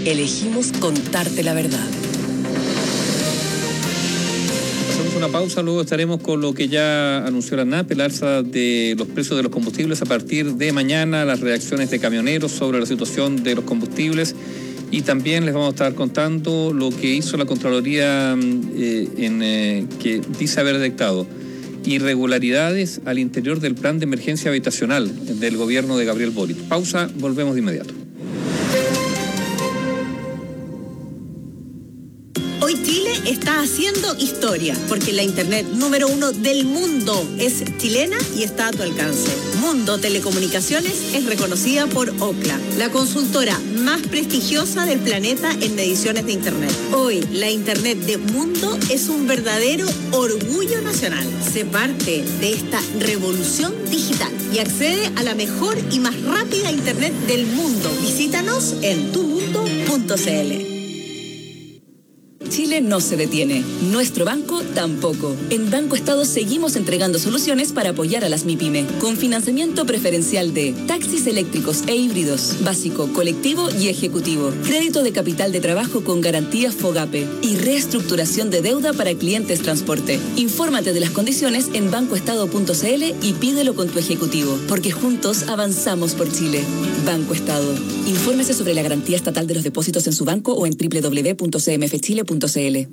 elegimos contarte la verdad. Hacemos una pausa, luego estaremos con lo que ya anunció la ANAP, el alza de los precios de los combustibles a partir de mañana, las reacciones de camioneros sobre la situación de los combustibles, y también les vamos a estar contando lo que hizo la Contraloría que dice haber detectado irregularidades al interior del plan de emergencia habitacional del gobierno de Gabriel Boric. Pausa, volvemos de inmediato. Hoy Chile está haciendo historia, porque la internet número 1 del mundo es chilena y está a tu alcance. Mundo Telecomunicaciones es reconocida por Ookla, la consultora más prestigiosa del planeta en mediciones de internet. Hoy, la internet de Mundo es un verdadero orgullo nacional. Sé parte de esta revolución digital y accede a la mejor y más rápida internet del mundo. Visítanos en tumundo.cl. Chile no se detiene. Nuestro banco tampoco. En Banco Estado seguimos entregando soluciones para apoyar a las MIPYME, con financiamiento preferencial de taxis eléctricos e híbridos, básico, colectivo y ejecutivo, crédito de capital de trabajo con garantía FOGAPE y reestructuración de deuda para clientes transporte. Infórmate de las condiciones en bancoestado.cl y pídelo con tu ejecutivo, porque juntos avanzamos por Chile. Banco Estado. Infórmese sobre la garantía estatal de los depósitos en su banco o en www.cmfchile.cl.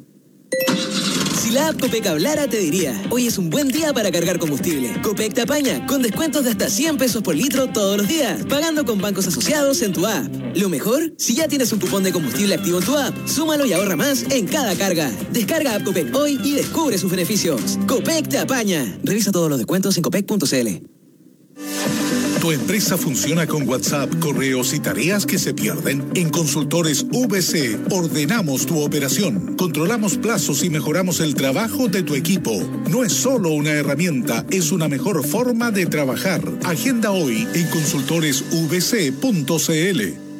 Si la app Copec hablara, te diría: hoy es un buen día para cargar combustible. Copec te apaña, con descuentos de hasta 100 pesos por litro todos los días, pagando con bancos asociados en tu app. Lo mejor, si ya tienes un cupón de combustible activo en tu app, súmalo y ahorra más en cada carga. Descarga app Copec hoy y descubre sus beneficios. Copec te apaña. Revisa todos los descuentos en copec.cl. ¿Tu empresa funciona con WhatsApp, correos y tareas que se pierden? En Consultores VC ordenamos tu operación, controlamos plazos y mejoramos el trabajo de tu equipo. No es solo una herramienta, es una mejor forma de trabajar. Agenda hoy en consultoresvc.cl.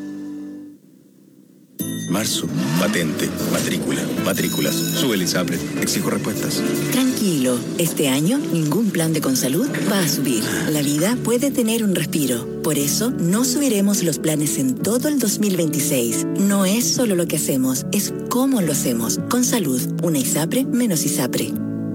Marzo, patente, matrícula, matrículas, sube el ISAPRE, exijo respuestas. Tranquilo, este año ningún plan de Consalud va a subir. La vida puede tener un respiro. Por eso no subiremos los planes en todo el 2026. No es solo lo que hacemos, es cómo lo hacemos. Consalud, una ISAPRE menos ISAPRE.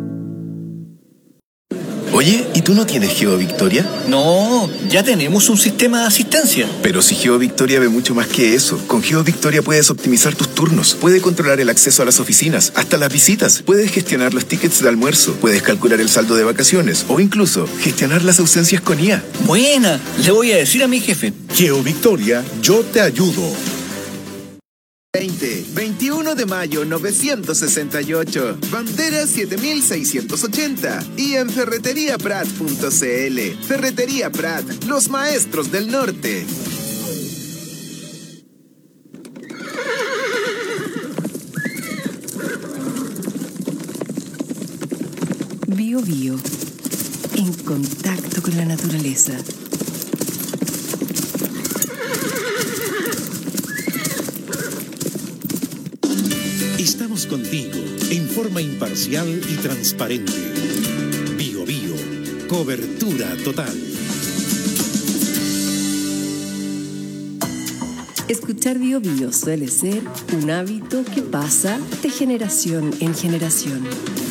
Oye, ¿y tú no tienes GeoVictoria? No, ya tenemos un sistema de asistencia. Pero si GeoVictoria ve mucho más que eso. Con GeoVictoria puedes optimizar tus turnos, puedes controlar el acceso a las oficinas, hasta las visitas, puedes gestionar los tickets de almuerzo, puedes calcular el saldo de vacaciones o incluso gestionar las ausencias con IA. Buena, le voy a decir a mi jefe. GeoVictoria, yo te ayudo. 21 de mayo 968, bandera 7680 y en ferreteriaprat.cl. Ferretería Prat, los maestros del norte. Bio Bio, en contacto con la naturaleza. Estamos contigo en forma imparcial y transparente. Bio Bio, cobertura total. Escuchar Bio Bio suele ser un hábito que pasa de generación en generación.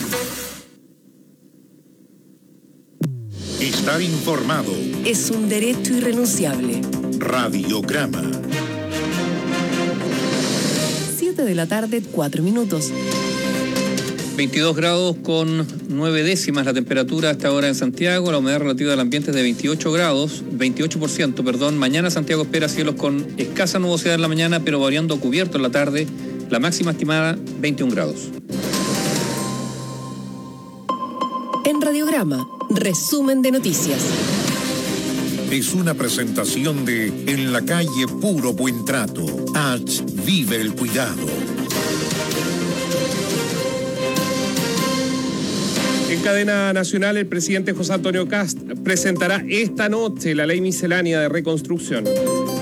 Estar informado es un derecho irrenunciable. Radiograma. 7 de la tarde, 4 minutos. 22 grados con 9 décimas la temperatura hasta ahora en Santiago. La humedad relativa del ambiente es de 28%, perdón. Mañana Santiago espera cielos con escasa nubosidad en la mañana, pero variando cubierto en la tarde. La máxima estimada, 21 grados. En Radiograma, resumen de noticias. Es una presentación de En la calle Puro Buen Trato. H. Vive el cuidado. En cadena nacional, el presidente José Antonio Kast presentará esta noche la ley miscelánea de reconstrucción.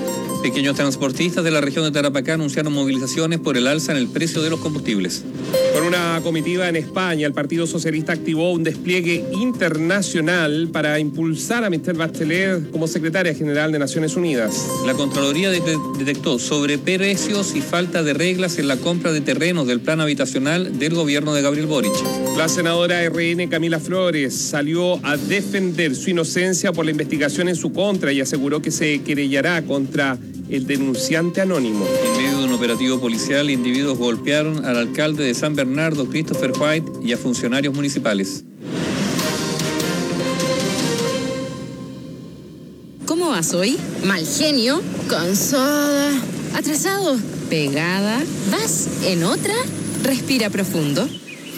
Pequeños transportistas de la región de Tarapacá anunciaron movilizaciones por el alza en el precio de los combustibles. Con una comitiva en España, el Partido Socialista activó un despliegue internacional para impulsar a Michelle Bachelet como secretaria general de Naciones Unidas. La Contraloría detectó sobreprecios y falta de reglas en la compra de terrenos del plan habitacional del gobierno de Gabriel Boric. La senadora RN Camila Flores salió a defender su inocencia por la investigación en su contra y aseguró que se querellará contra el denunciante anónimo. En medio de un operativo policial, individuos golpearon al alcalde de San Bernardo, Christopher White, y a funcionarios municipales. ¿Cómo vas hoy? Mal genio, cansada, atrasado, pegada. ¿Vas en otra? Respira profundo.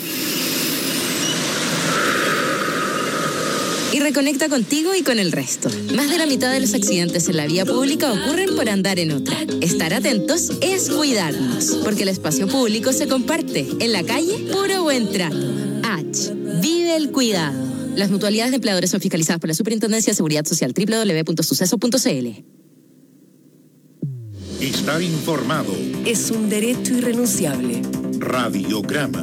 Y reconecta contigo y con el resto. Más de la mitad de los accidentes en la vía pública ocurren por andar en otra. Estar atentos es cuidarnos, porque el espacio público se comparte. En la calle, puro buen trato. H. Vive el cuidado. Las mutualidades de empleadores son fiscalizadas por la Superintendencia de Seguridad Social. www.suceso.cl. Estar informado Es un derecho irrenunciable. Radiograma.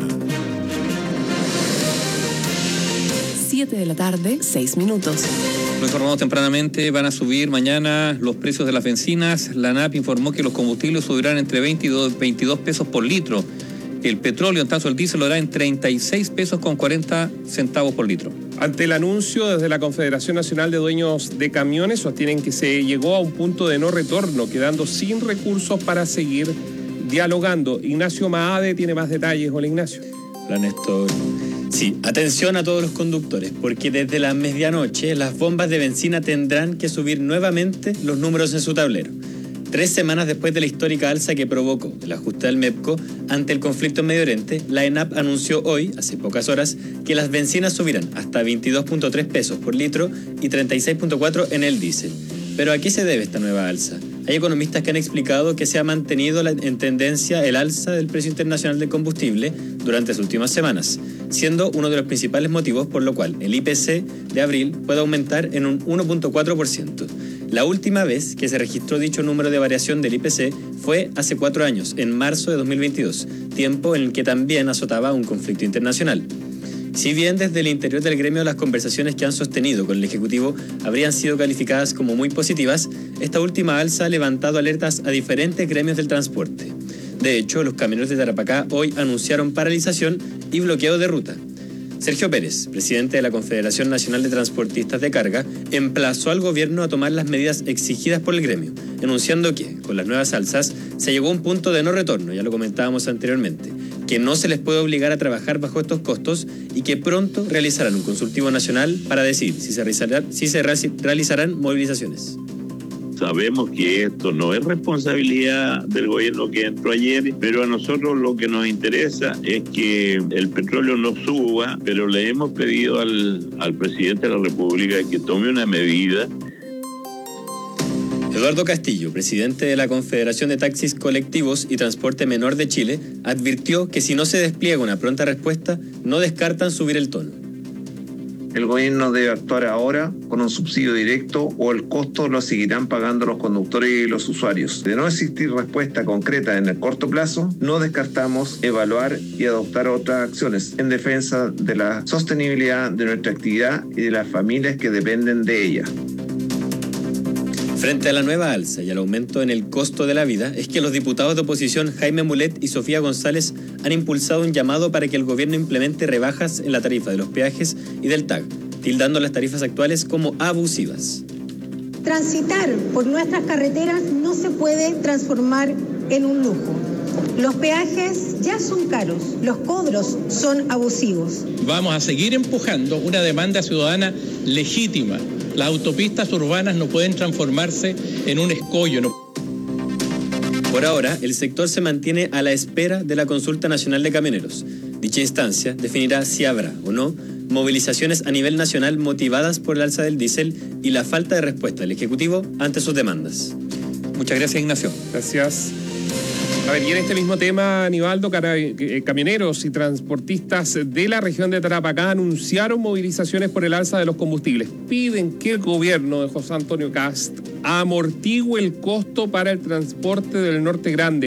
7 de la tarde, 6 minutos. Lo informamos tempranamente, van a subir mañana los precios de las bencinas. La ANAP informó que los combustibles subirán entre 22 pesos por litro. El petróleo, en tanto el diésel, lo hará en 36 pesos con 40 centavos por litro. Ante el anuncio, desde la Confederación Nacional de Dueños de Camiones sostienen que se llegó a un punto de no retorno, quedando sin recursos para seguir dialogando. Ignacio Maade tiene más detalles. Hola, Ignacio. Hola, Néstor. Sí, atención a todos los conductores, porque desde la medianoche las bombas de benzina tendrán que subir nuevamente los números en su tablero. 3 semanas después de la histórica alza que provocó el ajuste del MEPCO ante el conflicto en Medio Oriente, la ENAP anunció hoy, hace pocas horas, que las bencinas subirán hasta 22.3 pesos por litro y 36.4 en el diésel. ¿Pero a qué se debe esta nueva alza? Hay economistas que han explicado que se ha mantenido en tendencia el alza del precio internacional del combustible durante las últimas semanas, siendo uno de los principales motivos por lo cual el IPC de abril puede aumentar en un 1.4%. La última vez que se registró dicho número de variación del IPC fue hace 4 años, en marzo de 2022, tiempo en el que también azotaba un conflicto internacional. Si bien desde el interior del gremio las conversaciones que han sostenido con el Ejecutivo habrían sido calificadas como muy positivas, esta última alza ha levantado alertas a diferentes gremios del transporte. De hecho, los camioneros de Tarapacá hoy anunciaron paralización y bloqueo de ruta. Sergio Pérez, presidente de la Confederación Nacional de Transportistas de Carga, emplazó al gobierno a tomar las medidas exigidas por el gremio, enunciando que, con las nuevas alzas, se llegó a un punto de no retorno, ya lo comentábamos anteriormente, que no se les puede obligar a trabajar bajo estos costos y que pronto realizarán un consultivo nacional para decidir si se realizarán movilizaciones. Sabemos que esto no es responsabilidad del gobierno que entró ayer, pero a nosotros lo que nos interesa es que el petróleo no suba, pero le hemos pedido al presidente de la República que tome una medida. Eduardo Castillo, presidente de la Confederación de Taxis Colectivos y Transporte Menor de Chile, advirtió que si no se despliega una pronta respuesta, no descartan subir el tono. El gobierno debe actuar ahora con un subsidio directo o el costo lo seguirán pagando los conductores y los usuarios. De no existir respuesta concreta en el corto plazo, no descartamos evaluar y adoptar otras acciones en defensa de la sostenibilidad de nuestra actividad y de las familias que dependen de ella. Frente a la nueva alza y al aumento en el costo de la vida, es que los diputados de oposición Jaime Mulet y Sofía González han impulsado un llamado para que el gobierno implemente rebajas en la tarifa de los peajes y del TAG, tildando las tarifas actuales como abusivas. Transitar por nuestras carreteras no se puede transformar en un lujo. Los peajes ya son caros, los cobros son abusivos. Vamos a seguir empujando una demanda ciudadana legítima. Las autopistas urbanas no pueden transformarse en un escollo. Por ahora, el sector se mantiene a la espera de la Consulta Nacional de Camioneros. Dicha instancia definirá si habrá o no movilizaciones a nivel nacional motivadas por el alza del diésel y la falta de respuesta del Ejecutivo ante sus demandas. Muchas gracias, Ignacio. Gracias. A ver, y en este mismo tema, Aníbaldo, camioneros y transportistas de la región de Tarapacá anunciaron movilizaciones por el alza de los combustibles. Piden que el gobierno de José Antonio Cast amortigüe el costo para el transporte del Norte Grande.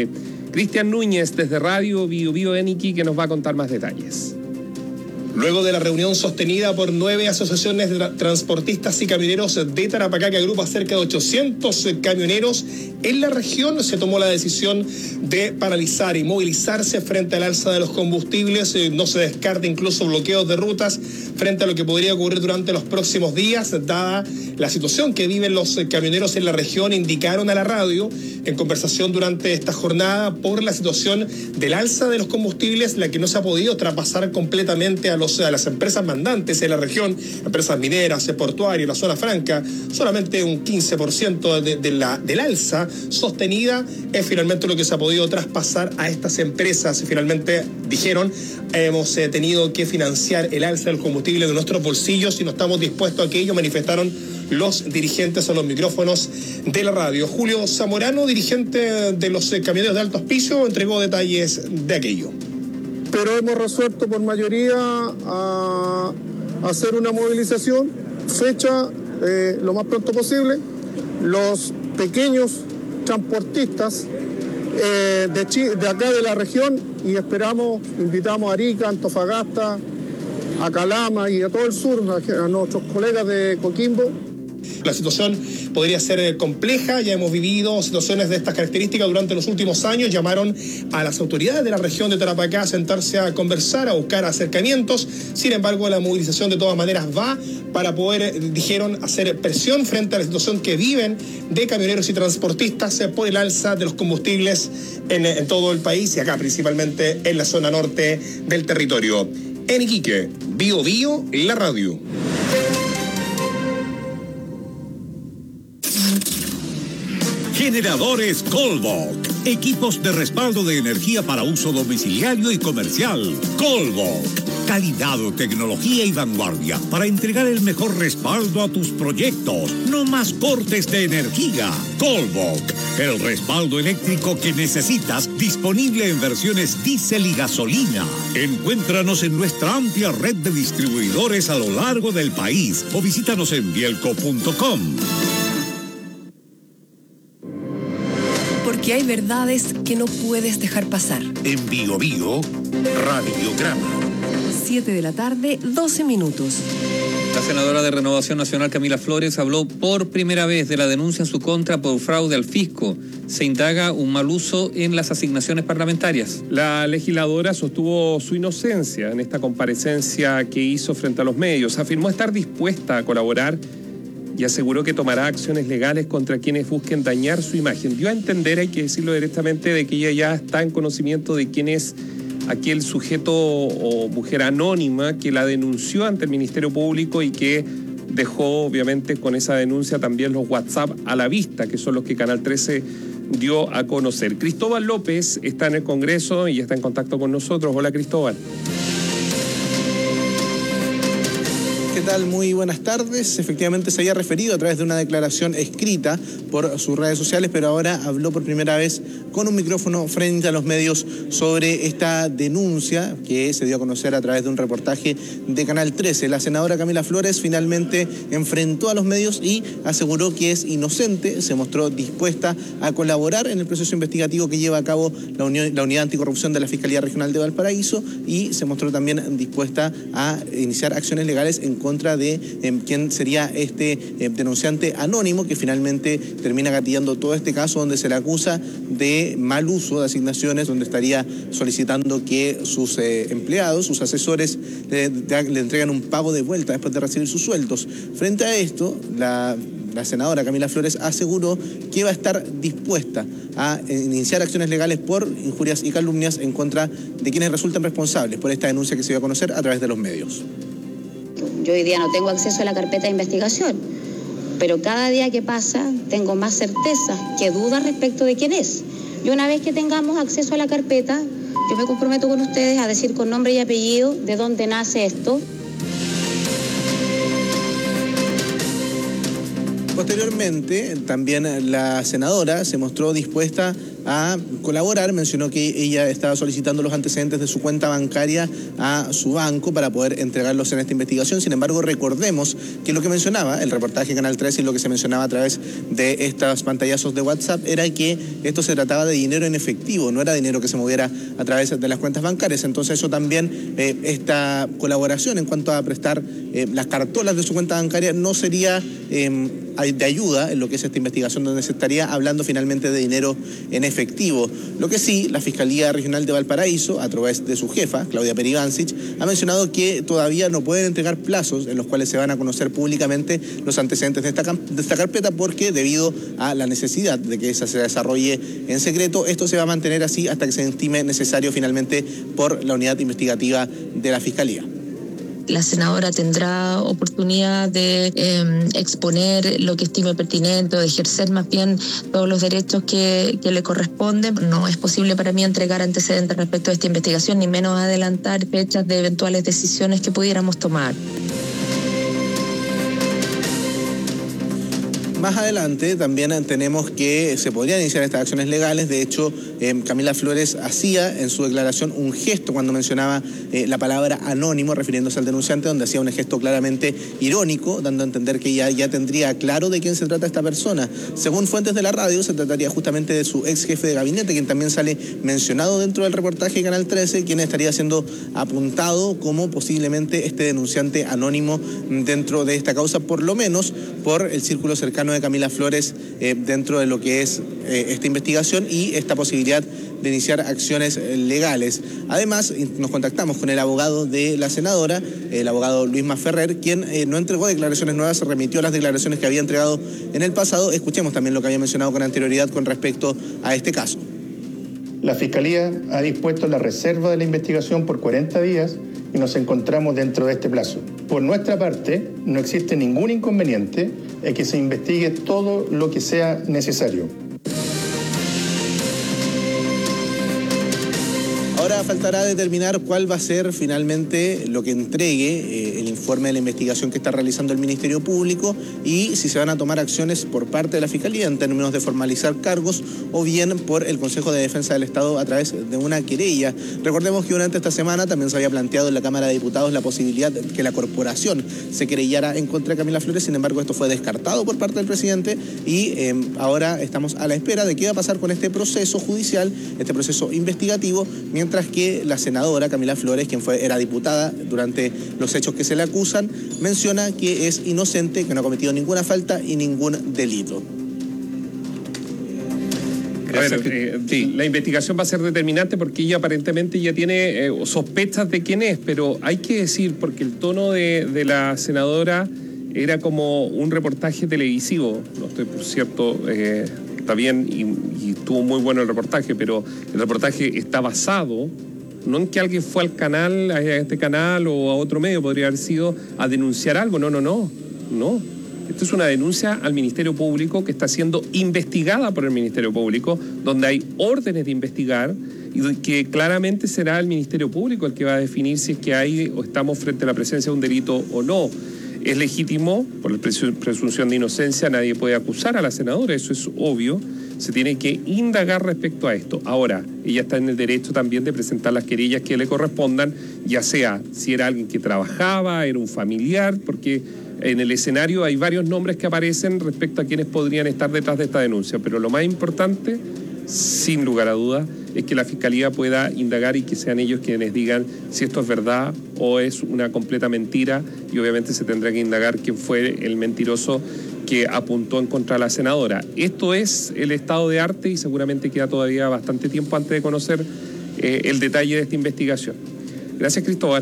Cristian Núñez desde Radio Bio Bio en Iquique nos va a contar más detalles. Luego de la reunión sostenida por 9 asociaciones de transportistas y camioneros de Tarapacá, que agrupa cerca de 800 camioneros en la región, se tomó la decisión de paralizar y movilizarse frente al alza de los combustibles. No se descarta incluso bloqueos de rutas frente a lo que podría ocurrir durante los próximos días, dada la situación que viven los camioneros en la región. Indicaron a la radio en conversación durante esta jornada por la situación del alza de los combustibles, la que no se ha podido traspasar completamente a las empresas mandantes en la región, empresas mineras, portuarias, la zona franca. Solamente un 15% del alza sostenida es finalmente lo que se ha podido traspasar a estas empresas. Finalmente dijeron, hemos tenido que financiar el alza del combustible de nuestros bolsillos y no estamos dispuestos a que ello, manifestaron los dirigentes a los micrófonos de la radio. Julio Zamorano, dirigente de los camioneros de alto auspicio, entregó detalles de aquello. Pero hemos resuelto por mayoría a hacer una movilización, fecha lo más pronto posible. Los pequeños transportistas de acá de la región, y invitamos a Arica, Antofagasta, a Calama y a todo el sur, a nuestros colegas de Coquimbo. La situación podría ser compleja, ya hemos vivido situaciones de estas características durante los últimos años. Llamaron a las autoridades de la región de Tarapacá a sentarse a conversar, a buscar acercamientos. Sin embargo, la movilización de todas maneras va para poder, dijeron, hacer presión frente a la situación que viven de camioneros y transportistas por el alza de los combustibles en todo el país y acá principalmente en la zona norte del territorio. En Iquique, Bio Bio, la radio. Generadores Colbok. Equipos de respaldo de energía para uso domiciliario y comercial. Colbok. Calidad, tecnología y vanguardia para entregar el mejor respaldo a tus proyectos. No más cortes de energía. Colbok. El respaldo eléctrico que necesitas, disponible en versiones diésel y gasolina. Encuéntranos en nuestra amplia red de distribuidores a lo largo del país o visítanos en bielco.com. Porque hay verdades que no puedes dejar pasar. En Bio Bio, Radiograma. 7 de la tarde, 12 minutos. La senadora de Renovación Nacional, Camila Flores, habló por primera vez de la denuncia en su contra por fraude al fisco. Se indaga un mal uso en las asignaciones parlamentarias. La legisladora sostuvo su inocencia en esta comparecencia que hizo frente a los medios. Afirmó estar dispuesta a colaborar y aseguró que tomará acciones legales contra quienes busquen dañar su imagen. Dio a entender, hay que decirlo directamente, de que ella ya está en conocimiento de quién es aquel sujeto o mujer anónima que la denunció ante el Ministerio Público y que dejó, obviamente, con esa denuncia también los WhatsApp a la vista, que son los que Canal 13 dio a conocer. Cristóbal López está en el Congreso y está en contacto con nosotros. Hola, Cristóbal. ¿Qué tal? Muy buenas tardes. Efectivamente se había referido a través de una declaración escrita por sus redes sociales, pero ahora habló por primera vez con un micrófono frente a los medios sobre esta denuncia que se dio a conocer a través de un reportaje de Canal 13. La senadora Camila Flores finalmente enfrentó a los medios y aseguró que es inocente, se mostró dispuesta a colaborar en el proceso investigativo que lleva a cabo la Unidad Anticorrupción de la Fiscalía Regional de Valparaíso y se mostró también dispuesta a iniciar acciones legales en contra de quien sería este denunciante anónimo que finalmente termina gatillando todo este caso donde se le acusa de mal uso de asignaciones, donde estaría solicitando que sus empleados, sus asesores, le entregan un pago de vuelta después de recibir sus sueldos. Frente a esto, la senadora Camila Flores aseguró que va a estar dispuesta a iniciar acciones legales por injurias y calumnias en contra de quienes resultan responsables por esta denuncia que se dio a conocer a través de los medios. Yo hoy día no tengo acceso a la carpeta de investigación, pero cada día que pasa tengo más certeza que dudas respecto de quién es. Y una vez que tengamos acceso a la carpeta, yo me comprometo con ustedes a decir con nombre y apellido de dónde nace esto. Posteriormente, también la senadora se mostró dispuesta a colaborar. Mencionó que ella estaba solicitando los antecedentes de su cuenta bancaria a su banco para poder entregarlos en esta investigación. Sin embargo, recordemos que lo que mencionaba el reportaje de Canal 13 y lo que se mencionaba a través de estos pantallazos de WhatsApp era que esto se trataba de dinero en efectivo, no era dinero que se moviera a través de las cuentas bancarias. Entonces eso también, esta colaboración en cuanto a prestar las cartolas de su cuenta bancaria no sería de ayuda en lo que es esta investigación, donde se estaría hablando finalmente de dinero en efectivo. Lo que sí, la Fiscalía Regional de Valparaíso, a través de su jefa, Claudia Peribancic, ha mencionado que todavía no pueden entregar plazos en los cuales se van a conocer públicamente los antecedentes de esta carpeta, porque debido a la necesidad de que esa se desarrolle en secreto, esto se va a mantener así hasta que se estime necesario finalmente por la unidad investigativa de la Fiscalía. La senadora tendrá oportunidad de exponer lo que estime pertinente o de ejercer más bien todos los derechos que le corresponden. No es posible para mí entregar antecedentes respecto a esta investigación, ni menos adelantar fechas de eventuales decisiones que pudiéramos tomar. Más adelante también tenemos que se podrían iniciar estas acciones legales. De hecho, Camila Flores hacía en su declaración un gesto cuando mencionaba la palabra anónimo, refiriéndose al denunciante, donde hacía un gesto claramente irónico, dando a entender que ya tendría claro de quién se trata esta persona. Según fuentes de la radio, se trataría justamente de su ex jefe de gabinete, quien también sale mencionado dentro del reportaje de Canal 13, quien estaría siendo apuntado como posiblemente este denunciante anónimo dentro de esta causa, por lo menos por el círculo cercano de Camila Flores dentro de lo que es esta investigación y esta posibilidad de iniciar acciones legales. Además, nos contactamos con el abogado de la senadora, el abogado Luis Masferrer, quien no entregó declaraciones nuevas, se remitió a las declaraciones que había entregado en el pasado. Escuchemos también lo que había mencionado con anterioridad con respecto a este caso. La Fiscalía ha dispuesto la reserva de la investigación por 40 días y nos encontramos dentro de este plazo. Por nuestra parte, no existe ningún inconveniente en que se investigue todo lo que sea necesario. Ahora faltará determinar cuál va a ser finalmente lo que entregue el informe de la investigación que está realizando el Ministerio Público y si se van a tomar acciones por parte de la Fiscalía en términos de formalizar cargos o bien por el Consejo de Defensa del Estado a través de una querella. Recordemos que durante esta semana también se había planteado en la Cámara de Diputados la posibilidad de que la corporación se querellara en contra de Camila Flores. Sin embargo, esto fue descartado por parte del presidente y ahora estamos a la espera de qué va a pasar con este proceso judicial, este proceso investigativo, mientras que la senadora Camila Flores, quien era diputada durante los hechos que se le acusan, menciona que es inocente, que no ha cometido ninguna falta y ningún delito. La investigación va a ser determinante porque ella aparentemente ya tiene sospechas de quién es, pero hay que decir, porque el tono de la senadora era como un reportaje televisivo, no estoy por cierto... está bien y estuvo muy bueno el reportaje, pero el reportaje está basado no en que alguien fue al canal, a este canal o a otro medio, podría haber sido a denunciar algo. No. Esto es una denuncia al Ministerio Público que está siendo investigada por el Ministerio Público, donde hay órdenes de investigar y que claramente será el Ministerio Público el que va a definir si es que hay o estamos frente a la presencia de un delito o no. Es legítimo, por la presunción de inocencia, nadie puede acusar a la senadora, eso es obvio, se tiene que indagar respecto a esto. Ahora, ella está en el derecho también de presentar las querellas que le correspondan, ya sea si era alguien que trabajaba, era un familiar, porque en el escenario hay varios nombres que aparecen respecto a quienes podrían estar detrás de esta denuncia, pero lo más importante, sin lugar a dudas, es que la Fiscalía pueda indagar y que sean ellos quienes digan si esto es verdad o es una completa mentira, y obviamente se tendrá que indagar quién fue el mentiroso que apuntó en contra de la senadora. Esto es el estado de arte y seguramente queda todavía bastante tiempo antes de conocer el detalle de esta investigación. Gracias, Cristóbal.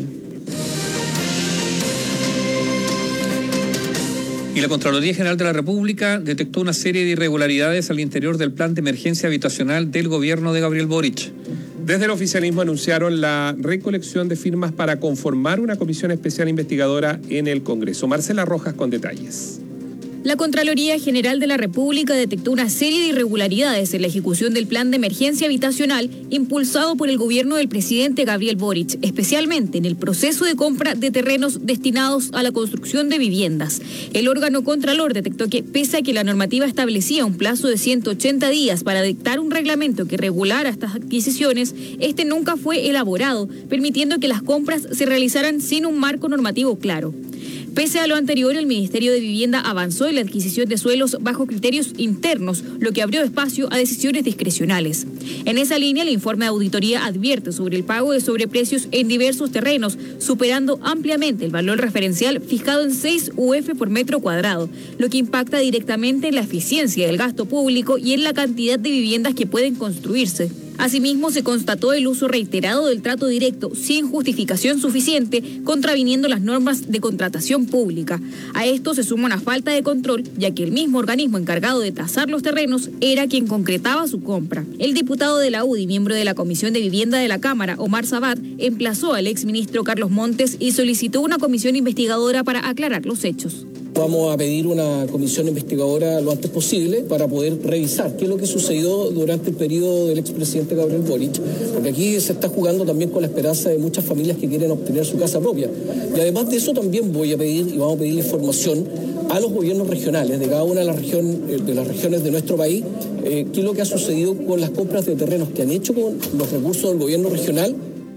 Y la Contraloría General de la República detectó una serie de irregularidades al interior del plan de emergencia habitacional del gobierno de Gabriel Boric. Desde el oficialismo anunciaron la recolección de firmas para conformar una comisión especial investigadora en el Congreso. Marcela Rojas con detalles. La Contraloría General de la República detectó una serie de irregularidades en la ejecución del plan de emergencia habitacional impulsado por el gobierno del presidente Gabriel Boric, especialmente en el proceso de compra de terrenos destinados a la construcción de viviendas. El órgano Contralor detectó que, pese a que la normativa establecía un plazo de 180 días para dictar un reglamento que regulara estas adquisiciones, este nunca fue elaborado, permitiendo que las compras se realizaran sin un marco normativo claro. Pese a lo anterior, el Ministerio de Vivienda avanzó en la adquisición de suelos bajo criterios internos, lo que abrió espacio a decisiones discrecionales. En esa línea, el informe de auditoría advierte sobre el pago de sobreprecios en diversos terrenos, superando ampliamente el valor referencial fijado en 6 UF por metro cuadrado, lo que impacta directamente en la eficiencia del gasto público y en la cantidad de viviendas que pueden construirse. Asimismo, se constató el uso reiterado del trato directo sin justificación suficiente, contraviniendo las normas de contratación pública. A esto se suma una falta de control, ya que el mismo organismo encargado de tasar los terrenos era quien concretaba su compra. El diputado de la UDI, miembro de la Comisión de Vivienda de la Cámara, Omar Sabat, emplazó al exministro Carlos Montes y solicitó una comisión investigadora para aclarar los hechos. Vamos a pedir una comisión investigadora lo antes posible para poder revisar qué es lo que sucedió durante el periodo del expresidente Gabriel Boric, porque aquí se está jugando también con la esperanza de muchas familias que quieren obtener su casa propia. Y además de eso también voy a pedir y vamos a pedir información a los gobiernos regionales de cada una de las regiones de nuestro país, qué es lo que ha sucedido con las compras de terrenos que han hecho con los recursos del gobierno regional.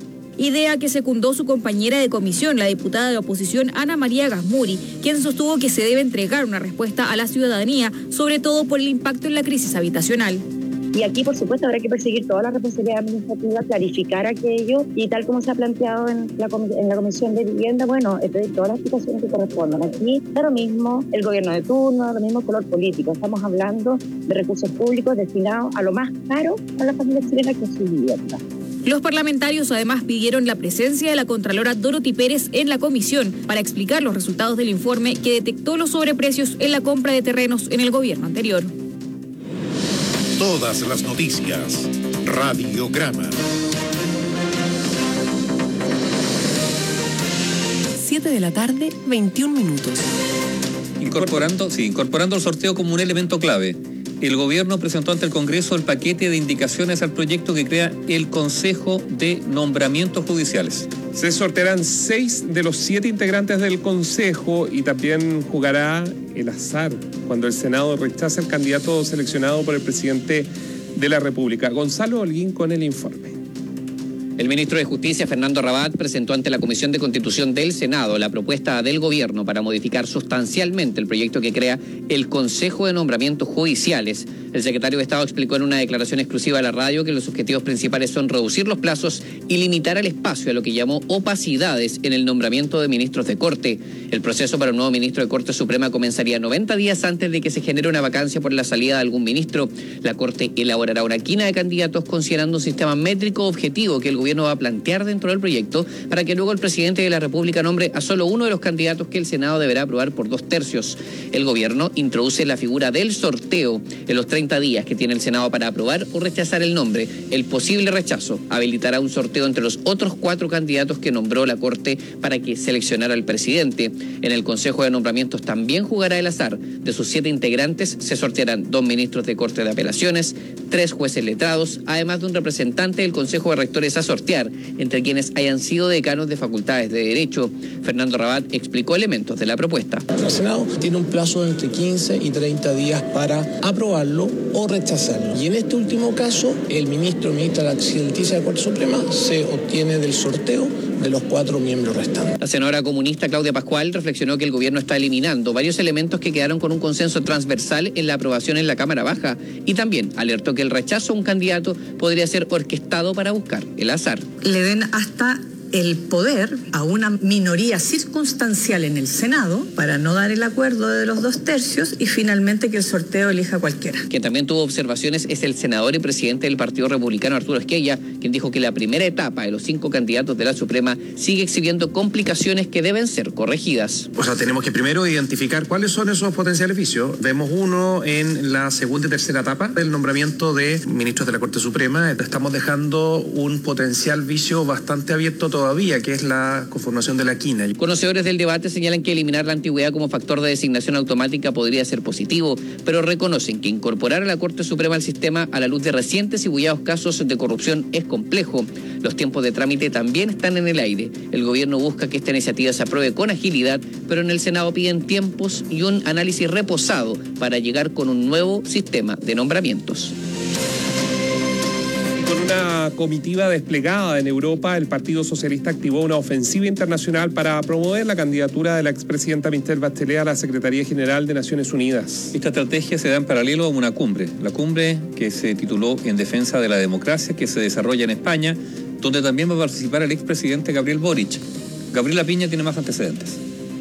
Idea que secundó su compañera de comisión, la diputada de la oposición Ana María Gasmuri, quien sostuvo que se debe entregar una respuesta a la ciudadanía, sobre todo por el impacto en la crisis habitacional. Y aquí, por supuesto, habrá que perseguir toda la responsabilidad administrativa, clarificar aquello y tal como se ha planteado en la Comisión de Vivienda, bueno, pedir todas las explicaciones que correspondan. Aquí da lo mismo el gobierno de turno, lo mismo el color político. Estamos hablando de recursos públicos destinados a lo más caro a las familias chilenas, que es su vivienda. Los parlamentarios además pidieron la presencia de la Contralora Dorothy Pérez en la comisión para explicar los resultados del informe que detectó los sobreprecios en la compra de terrenos en el gobierno anterior. Todas las noticias. Radiograma. 7 de la tarde, 21 minutos. Incorporando el sorteo como un elemento clave. El gobierno presentó ante el Congreso el paquete de indicaciones al proyecto que crea el Consejo de Nombramientos Judiciales. Se sortearán 6 de los 7 integrantes del Consejo y también jugará el azar cuando el Senado rechaza el candidato seleccionado por el presidente de la República. Gonzalo Holguín con el informe. El ministro de Justicia, Fernando Rabat, presentó ante la Comisión de Constitución del Senado la propuesta del gobierno para modificar sustancialmente el proyecto que crea el Consejo de Nombramientos Judiciales. El secretario de Estado explicó en una declaración exclusiva a la radio que los objetivos principales son reducir los plazos y limitar el espacio a lo que llamó opacidades en el nombramiento de ministros de Corte. El proceso para un nuevo ministro de Corte Suprema comenzaría 90 días antes de que se genere una vacancia por la salida de algún ministro. La Corte elaborará una quina de candidatos considerando un sistema métrico objetivo que el gobierno va a plantear dentro del proyecto para que luego el presidente de la República nombre a solo uno de los candidatos que el Senado deberá aprobar por 2/3. El gobierno introduce la figura del sorteo en los 30 días que tiene el Senado para aprobar o rechazar el nombre. El posible rechazo habilitará un sorteo entre los otros 4 candidatos que nombró la Corte para que seleccionara al presidente. En el Consejo de Nombramientos también jugará el azar. De sus 7 integrantes se sortearán 2 ministros de Corte de Apelaciones, 3 jueces letrados, además de un representante del Consejo de Rectores a sortear, entre quienes hayan sido decanos de facultades de Derecho. Fernando Rabat explicó elementos de la propuesta. El Senado tiene un plazo de entre 15 y 30 días para aprobarlo o rechazarlo. Y en este último caso, el ministra de la Justicia de la Corte Suprema se obtiene del sorteo de los 4 miembros restantes. La senadora comunista Claudia Pascual reflexionó que el gobierno está eliminando varios elementos que quedaron con un consenso transversal en la aprobación en la Cámara Baja y también alertó que el rechazo a un candidato podría ser orquestado para buscar el azar. Le den hasta el poder a una minoría circunstancial en el Senado para no dar el acuerdo de los 2/3 y finalmente que el sorteo elija cualquiera. Quien también tuvo observaciones es el senador y presidente del Partido Republicano, Arturo Esquella, quien dijo que la primera etapa de los 5 candidatos de la Suprema sigue exhibiendo complicaciones que deben ser corregidas. O sea, tenemos que primero identificar cuáles son esos potenciales vicios. Vemos uno en la segunda y tercera etapa del nombramiento de ministros de la Corte Suprema. Estamos dejando un potencial vicio bastante abierto todavía, que es la conformación de la quina. Conocedores del debate señalan que eliminar la antigüedad como factor de designación automática podría ser positivo, pero reconocen que incorporar a la Corte Suprema al sistema a la luz de recientes y bullados casos de corrupción es complejo. Los tiempos de trámite también están en el aire. El gobierno busca que esta iniciativa se apruebe con agilidad, pero en el Senado piden tiempos y un análisis reposado para llegar con un nuevo sistema de nombramientos. Con una comitiva desplegada en Europa, el Partido Socialista activó una ofensiva internacional para promover la candidatura de la expresidenta Michelle Bachelet a la Secretaría General de Naciones Unidas. Esta estrategia se da en paralelo a una cumbre, la cumbre que se tituló En Defensa de la Democracia, que se desarrolla en España, donde también va a participar el expresidente Gabriel Boric. Gabriela Piña tiene más antecedentes.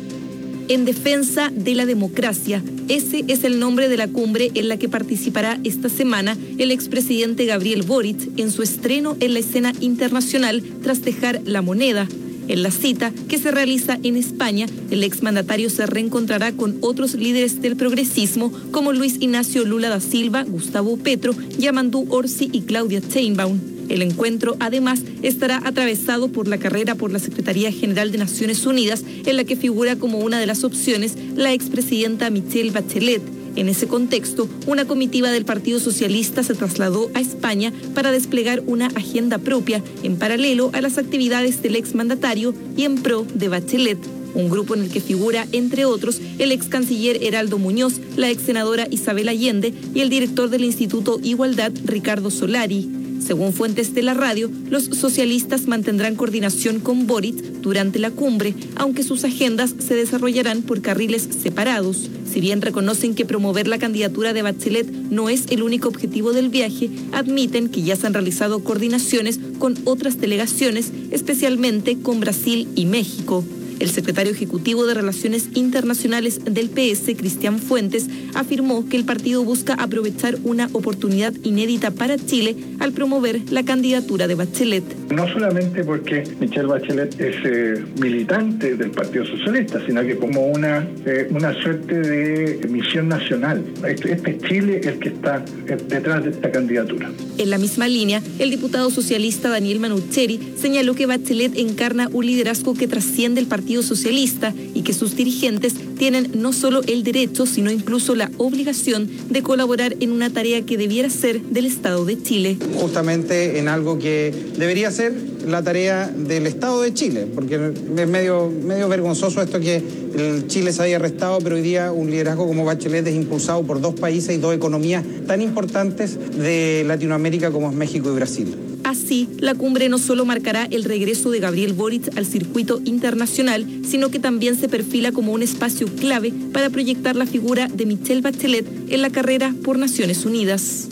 En Defensa de la Democracia. Ese es el nombre de la cumbre en la que participará esta semana el expresidente Gabriel Boric en su estreno en la escena internacional tras dejar la moneda. En la cita, que se realiza en España, el exmandatario se reencontrará con otros líderes del progresismo como Luis Ignacio Lula da Silva, Gustavo Petro, Yamandu Orsi y Claudia Sheinbaum. El encuentro, además, estará atravesado por la carrera por la Secretaría General de Naciones Unidas, en la que figura como una de las opciones la expresidenta Michelle Bachelet. En ese contexto, una comitiva del Partido Socialista se trasladó a España para desplegar una agenda propia, en paralelo a las actividades del exmandatario y en pro de Bachelet. Un grupo en el que figura, entre otros, el ex canciller Heraldo Muñoz, la ex senadora Isabel Allende y el director del Instituto Igualdad, Ricardo Solari. Según fuentes de la radio, los socialistas mantendrán coordinación con Boric durante la cumbre, aunque sus agendas se desarrollarán por carriles separados. Si bien reconocen que promover la candidatura de Bachelet no es el único objetivo del viaje, admiten que ya se han realizado coordinaciones con otras delegaciones, especialmente con Brasil y México. El secretario ejecutivo de Relaciones Internacionales del PS, Cristian Fuentes, afirmó que el partido busca aprovechar una oportunidad inédita para Chile al promover la candidatura de Bachelet. No solamente porque Michelle Bachelet es militante del Partido Socialista, sino que como una suerte de misión nacional. Este es Chile el que está detrás de esta candidatura. En la misma línea, el diputado socialista Daniel Manucheri señaló que Bachelet encarna un liderazgo que trasciende el Partido Socialista y que sus dirigentes tienen no solo el derecho, sino incluso la obligación de colaborar en una tarea que debiera ser del Estado de Chile. Justamente en algo que debería ser la tarea del Estado de Chile, porque es medio vergonzoso esto que el Chile se haya arrestado, pero hoy día un liderazgo como Bachelet es impulsado por dos países y dos economías tan importantes de Latinoamérica como es México y Brasil. Así, la cumbre no solo marcará el regreso de Gabriel Boric al circuito internacional, sino que también se perfila como un espacio clave para proyectar la figura de Michelle Bachelet en la carrera por Naciones Unidas.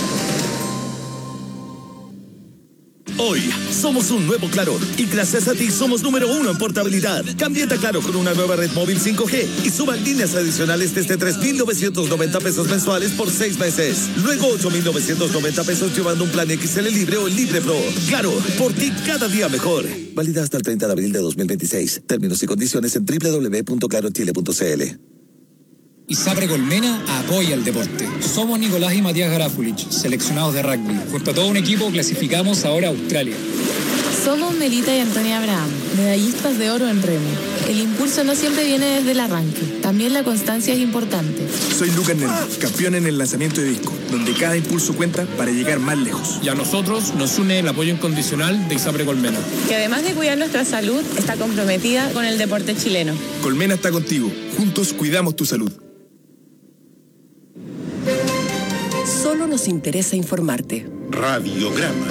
Hoy somos un nuevo Claro y gracias a ti somos número 1 en portabilidad. Cámbiate a Claro con una nueva red móvil 5G y suba líneas adicionales desde 3,990 pesos mensuales por 6 meses. Luego 8,990 pesos llevando un plan XL Libre o Libre Pro. Claro, por ti cada día mejor. Válida hasta el 30 de abril de 2026. Términos y condiciones en www.clarochile.cl. ISAPRE Colmena apoya el deporte. Somos Nicolás y Matías Garafulich, seleccionados de rugby. Junto a todo un equipo clasificamos ahora a Australia. Somos Melita y Antonia Abraham, medallistas de oro en remo. El impulso no siempre viene desde el arranque, también la constancia es importante. Soy Lucas Nervo, campeón en el lanzamiento de disco, donde cada impulso cuenta para llegar más lejos. Y a nosotros nos une el apoyo incondicional de ISAPRE Colmena, que además de cuidar nuestra salud, está comprometida con el deporte chileno. Colmena está contigo, juntos cuidamos tu salud. Solo nos interesa informarte. Radiograma.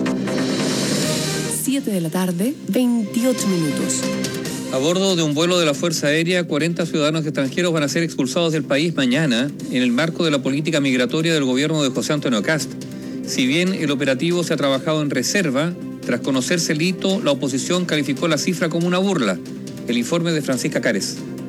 7 de la tarde, 28 minutos. A bordo de un vuelo de la Fuerza Aérea, 40 ciudadanos extranjeros van a ser expulsados del país mañana en el marco de la política migratoria del gobierno de José Antonio Kast. Si bien el operativo se ha trabajado en reserva, tras conocerse el hito, la oposición calificó la cifra como una burla. El informe de Francisca Cárez.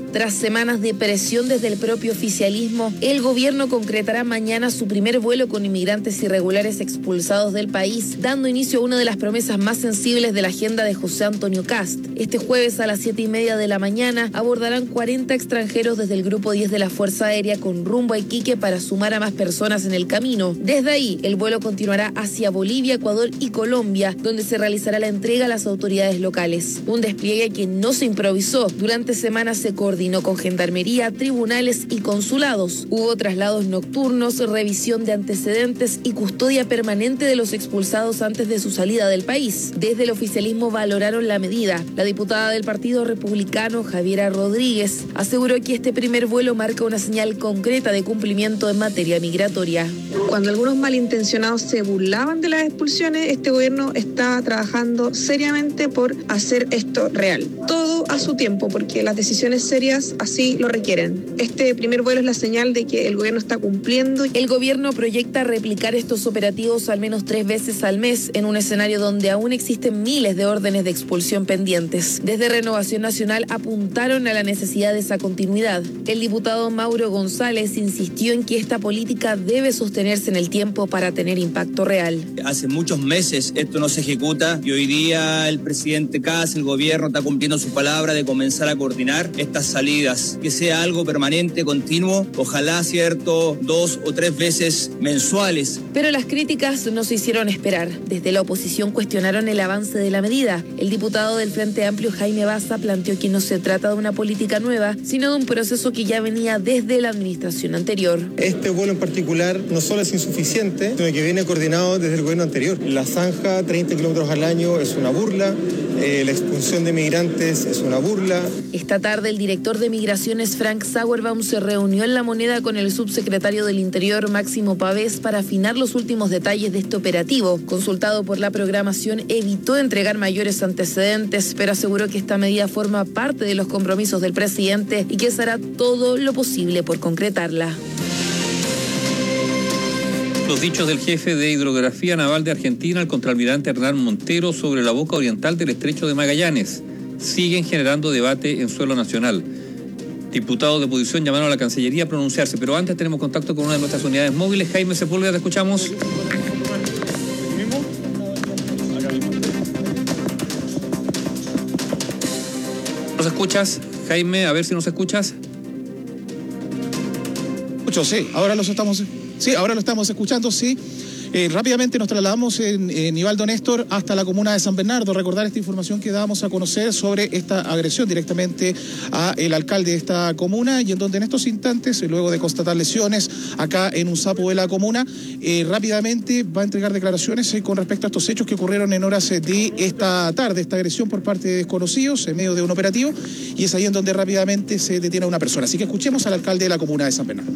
Tras semanas de presión desde el propio oficialismo, el gobierno concretará mañana su primer vuelo con inmigrantes irregulares expulsados del país, dando inicio a una de las promesas más sensibles de la agenda de José Antonio Kast. Este jueves a las 7:30 de la mañana abordarán 40 extranjeros desde el Grupo 10 de la Fuerza Aérea con rumbo a Iquique para sumar a más personas en el camino. Desde ahí, el vuelo continuará hacia Bolivia, Ecuador y Colombia, donde se realizará la entrega a las autoridades locales. Un despliegue que no se improvisó. Durante semanas se coordinó con Gendarmería, tribunales y consulados. Hubo traslados nocturnos, revisión de antecedentes y custodia permanente de los expulsados antes de su salida del país. Desde el oficialismo valoraron la medida. La diputada del Partido Republicano, Javiera Rodríguez, aseguró que este primer vuelo marca una señal concreta de cumplimiento en materia migratoria. Cuando algunos malintencionados se burlaban de las expulsiones, este gobierno está trabajando seriamente por hacer esto real. Todo a su tiempo, porque las decisiones serias así lo requieren. Este primer vuelo es la señal de que el gobierno está cumpliendo. El gobierno proyecta replicar estos operativos al menos 3 veces al mes en un escenario donde aún existen miles de órdenes de expulsión pendientes. Desde Renovación Nacional apuntaron a la necesidad de esa continuidad. El diputado Mauro González insistió en que esta política debe sostenerse en el tiempo para tener impacto real. Hace muchos meses esto no se ejecuta y hoy día el presidente Kast, el gobierno, está cumpliendo su palabra de comenzar a coordinar estas salidas, que sea algo permanente, continuo, ojalá, cierto, 2 o 3 veces mensuales. Pero las críticas no se hicieron esperar. Desde la oposición cuestionaron el avance de la medida. El diputado del Frente Amplio, Jaime Baza, planteó que no se trata de una política nueva, sino de un proceso que ya venía desde la administración anterior. Este vuelo en particular no solo es insuficiente, sino que viene coordinado desde el gobierno anterior. La zanja, 30 kilómetros al año, es una burla. La expulsión de migrantes es una burla. Esta tarde el director de Migraciones, Frank Sauerbaum, se reunió en La Moneda con el subsecretario del Interior, Máximo Pavés, para afinar los últimos detalles de este operativo. Consultado por la programación, evitó entregar mayores antecedentes, pero aseguró que esta medida forma parte de los compromisos del presidente y que se hará todo lo posible por concretarla. Los dichos del jefe de Hidrografía Naval de Argentina, el contraalmirante Hernán Montero, sobre la boca oriental del Estrecho de Magallanes siguen generando debate en suelo nacional. Diputados de oposición llamaron a la Cancillería a pronunciarse, pero antes tenemos contacto con una de nuestras unidades móviles. Jaime Sepúlveda, te escuchamos. ¿Nos escuchas, Jaime? A ver si nos escuchas. Escucho, sí, ahora lo estamos escuchando, sí. Rápidamente nos trasladamos en Nivaldo Néstor hasta la comuna de San Bernardo, recordar esta información que dábamos a conocer sobre esta agresión directamente al alcalde de esta comuna, y en donde en estos instantes, luego de constatar lesiones acá en un sapo de la comuna, rápidamente va a entregar declaraciones con respecto a estos hechos que ocurrieron en horas de esta tarde, esta agresión por parte de desconocidos en medio de un operativo, y es ahí en donde rápidamente se detiene a una persona. Así que escuchemos al alcalde de la comuna de San Bernardo.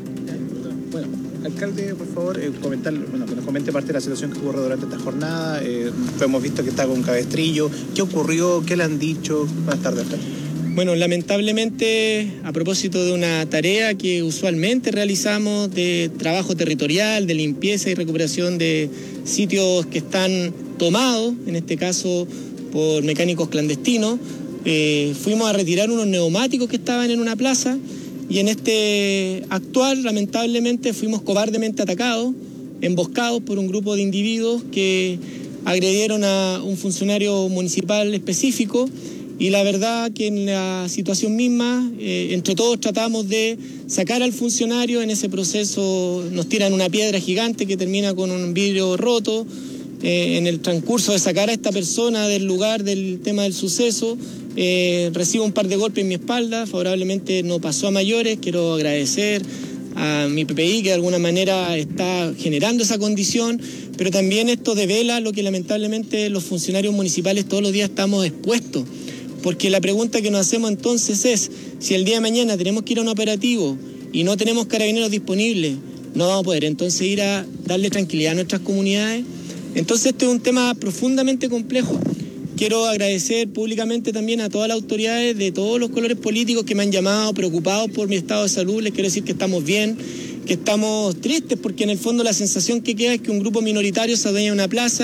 Alcalde, por favor, que nos comente parte de la situación que ocurrió durante esta jornada. Hemos visto que está con cabestrillo. ¿Qué ocurrió? ¿Qué le han dicho? Buenas tardes, alcalde. Bueno, lamentablemente, a propósito de una tarea que usualmente realizamos de trabajo territorial, de limpieza y recuperación de sitios que están tomados, en este caso por mecánicos clandestinos, fuimos a retirar unos neumáticos que estaban en una plaza. Y en este actual, lamentablemente, fuimos cobardemente atacados, emboscados por un grupo de individuos que agredieron a un funcionario municipal específico, y la verdad que en la situación misma, entre todos tratamos de sacar al funcionario. En ese proceso nos tiran una piedra gigante que termina con un vidrio roto. En el transcurso de sacar a esta persona del lugar del tema del suceso, recibo un par de golpes en mi espalda. Favorablemente no pasó a mayores. Quiero agradecer a mi PPI, que de alguna manera está generando esa condición, pero también esto devela lo que lamentablemente los funcionarios municipales todos los días estamos expuestos, porque la pregunta que nos hacemos entonces es: si el día de mañana tenemos que ir a un operativo y no tenemos carabineros disponibles, no vamos a poder entonces ir a darle tranquilidad a nuestras comunidades. Entonces este es un tema profundamente complejo. Quiero agradecer públicamente también a todas las autoridades de todos los colores políticos que me han llamado preocupados por mi estado de salud. Les quiero decir que estamos bien, que estamos tristes, porque en el fondo la sensación que queda es que un grupo minoritario se adueña de una plaza,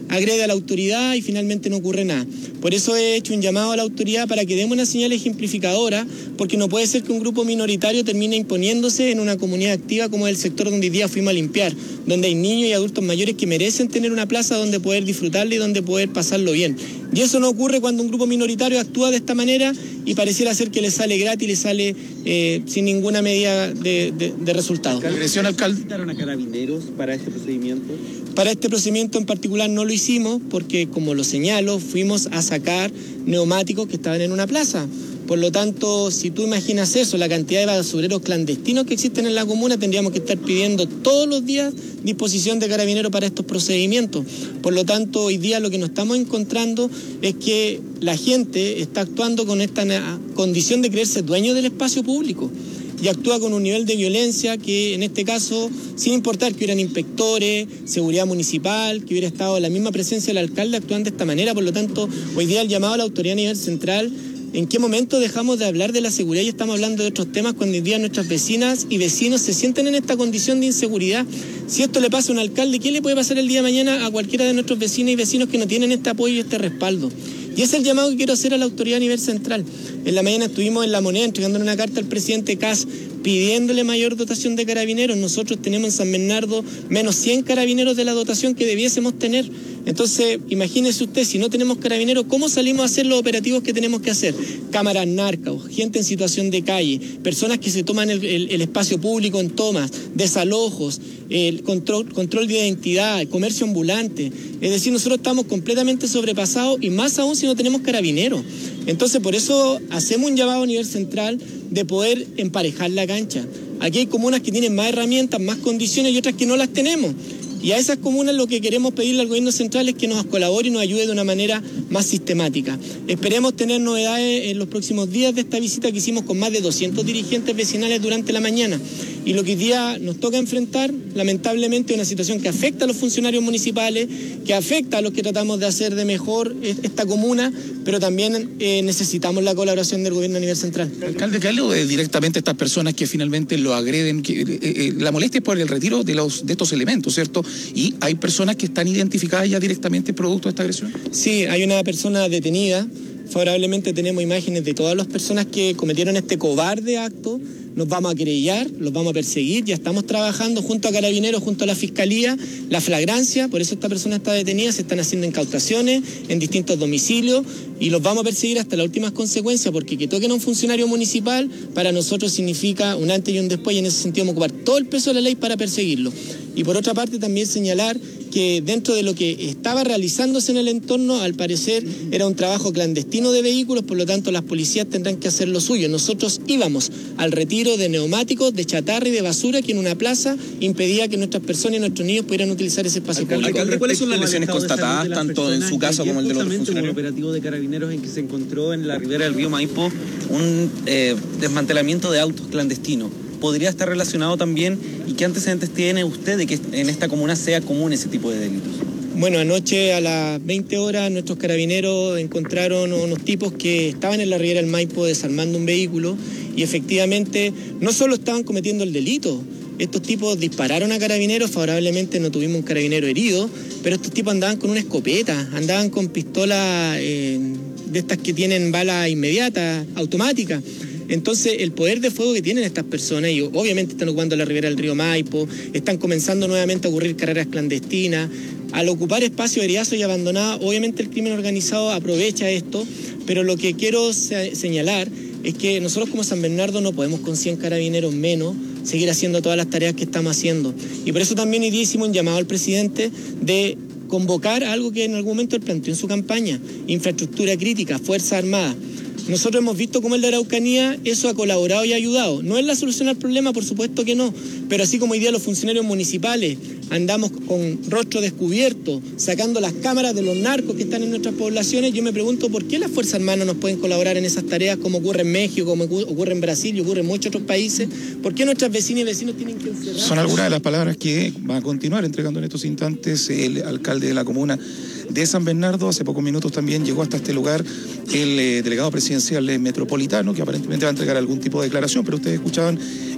agrede a la autoridad y finalmente no ocurre nada. Por eso he hecho un llamado a la autoridad para que demos una señal ejemplificadora, porque no puede ser que un grupo minoritario termine imponiéndose en una comunidad activa como es el sector donde hoy día fuimos a limpiar, donde hay niños y adultos mayores que merecen tener una plaza donde poder disfrutarla y donde poder pasarlo bien. Y eso no ocurre cuando un grupo minoritario actúa de esta manera y pareciera ser que le sale gratis, le sale sin ninguna medida de resultado. ¿Agresión, alcalde? ¿Necesitaron a carabineros para este procedimiento? Para este procedimiento en particular no lo hicimos porque, como lo señalo, fuimos a sacar neumáticos que estaban en una plaza. Por lo tanto, si tú imaginas eso, la cantidad de basureros clandestinos que existen en la comuna, tendríamos que estar pidiendo todos los días disposición de carabineros para estos procedimientos. Por lo tanto, hoy día lo que nos estamos encontrando es que la gente está actuando con esta condición de creerse dueño del espacio público y actúa con un nivel de violencia que, en este caso, sin importar que hubieran inspectores, seguridad municipal, que hubiera estado la misma presencia del alcalde, actúan de esta manera. Por lo tanto, hoy día el llamado a la autoridad a nivel central: ¿en qué momento dejamos de hablar de la seguridad y estamos hablando de otros temas cuando hoy día nuestras vecinas y vecinos se sienten en esta condición de inseguridad? Si esto le pasa a un alcalde, ¿qué le puede pasar el día de mañana a cualquiera de nuestros vecinos y vecinos que no tienen este apoyo y este respaldo? Y ese es el llamado que quiero hacer a la autoridad a nivel central. En la mañana estuvimos en La Moneda entregándole una carta al presidente Kast pidiéndole mayor dotación de carabineros. Nosotros tenemos en San Bernardo menos 100 carabineros de la dotación que debiésemos tener. Entonces, imagínese usted, si no tenemos carabineros, ¿cómo salimos a hacer los operativos que tenemos que hacer? Cámaras narcos, gente en situación de calle, personas que se toman el espacio público en tomas, desalojos, el control de identidad, el comercio ambulante. Es decir, nosotros estamos completamente sobrepasados y más aún si no tenemos carabineros. Entonces, por eso hacemos un llamado a nivel central de poder emparejar la cancha. Aquí hay comunas que tienen más herramientas, más condiciones y otras que no las tenemos. Y a esas comunas lo que queremos pedirle al gobierno central es que nos colabore y nos ayude de una manera más sistemática. Esperemos tener novedades en los próximos días de esta visita que hicimos con más de 200 dirigentes vecinales durante la mañana. Y lo que hoy día nos toca enfrentar, lamentablemente, es una situación que afecta a los funcionarios municipales, que afecta a los que tratamos de hacer de mejor esta comuna, pero también necesitamos la colaboración del gobierno a nivel central. Alcalde, ¿qué hablo directamente a estas personas que finalmente lo agreden? La molestia es por el retiro de estos elementos, ¿cierto? Y hay personas que están identificadas ya directamente producto de esta agresión. Sí, hay una persona detenida. Favorablemente tenemos imágenes de todas las personas que cometieron este cobarde acto. Nos vamos a querellar, los vamos a perseguir, ya estamos trabajando junto a Carabineros, junto a la Fiscalía, la flagrancia, por eso esta persona está detenida, se están haciendo incautaciones en distintos domicilios y los vamos a perseguir hasta las últimas consecuencias, porque que toquen a un funcionario municipal para nosotros significa un antes y un después, y en ese sentido vamos a ocupar todo el peso de la ley para perseguirlo. Y por otra parte también señalar que dentro de lo que estaba realizándose en el entorno, al parecer era un trabajo clandestino de vehículos, por lo tanto las policías tendrán que hacer lo suyo. Nosotros íbamos al retiro de neumáticos, de chatarra y de basura que en una plaza impedía que nuestras personas y nuestros niños pudieran utilizar ese espacio público. Alcalde, ¿cuáles son las lesiones constatadas, tanto en su caso como el de los otros funcionarios? Un operativo de Carabineros en que se encontró en la ribera del río Maipo un desmantelamiento de autos clandestinos. ¿Podría estar relacionado también? ¿Y qué antecedentes tiene usted de que en esta comuna sea común ese tipo de delitos? Bueno, anoche a las 20 horas nuestros carabineros encontraron unos tipos que estaban en la ribera del Maipo desarmando un vehículo y efectivamente no solo estaban cometiendo el delito, estos tipos dispararon a carabineros, favorablemente no tuvimos un carabinero herido, pero estos tipos andaban con una escopeta, andaban con pistolas de estas que tienen bala inmediata, automática. Entonces, el poder de fuego que tienen estas personas, y obviamente están ocupando la ribera del río Maipo, están comenzando nuevamente a ocurrir carreras clandestinas. Al ocupar espacios heriazos y abandonados, obviamente el crimen organizado aprovecha esto, pero lo que quiero señalar es que nosotros como San Bernardo no podemos con 100 carabineros menos seguir haciendo todas las tareas que estamos haciendo. Y por eso también hoy día hicimos un llamado al presidente de convocar algo que en algún momento él planteó en su campaña: infraestructura crítica, Fuerzas Armadas. Nosotros hemos visto cómo en la Araucanía eso ha colaborado y ha ayudado. No es la solución al problema, por supuesto que no, pero así como hoy día los funcionarios municipales andamos con rostro descubierto, sacando las cámaras de los narcos que están en nuestras poblaciones, yo me pregunto por qué las Fuerzas Armadas no nos pueden colaborar en esas tareas, como ocurre en México, como ocurre en Brasil y ocurre en muchos otros países. ¿Por qué nuestras vecinas y vecinos tienen que encerrar? Son algunas de las palabras que va a continuar entregando en estos instantes el alcalde de la comuna de San Bernardo. Hace pocos minutos también llegó hasta este lugar el delegado presidencial metropolitano, que aparentemente va a entregar algún tipo de declaración, pero ustedes escuchaban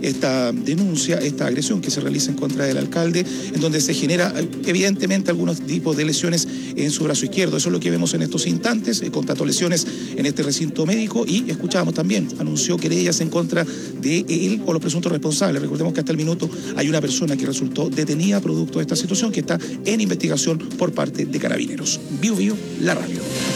esta denuncia, esta agresión que se realiza en contra del alcalde, en donde se genera evidentemente algunos tipos de lesiones en su brazo izquierdo. Eso es lo que vemos en estos instantes, constató lesiones en este recinto médico y escuchábamos también, anunció querellas en contra de él o los presuntos responsables. Recordemos que hasta el minuto hay una persona que resultó detenida producto de esta situación que está en investigación por parte de Carabineros. Bio Bio, la radio.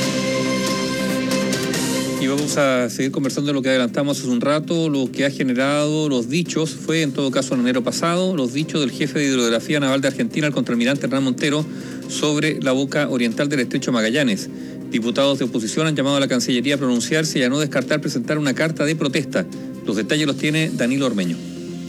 Y vamos a seguir conversando de lo que adelantamos hace un rato. Lo que ha generado los dichos fue, en todo caso, en enero pasado, los dichos del jefe de Hidrografía Naval de Argentina, el contraalmirante Hernán Montero, sobre la boca oriental del estrecho Magallanes. Diputados de oposición han llamado a la Cancillería a pronunciarse y a no descartar presentar una carta de protesta. Los detalles los tiene Danilo Ormeño.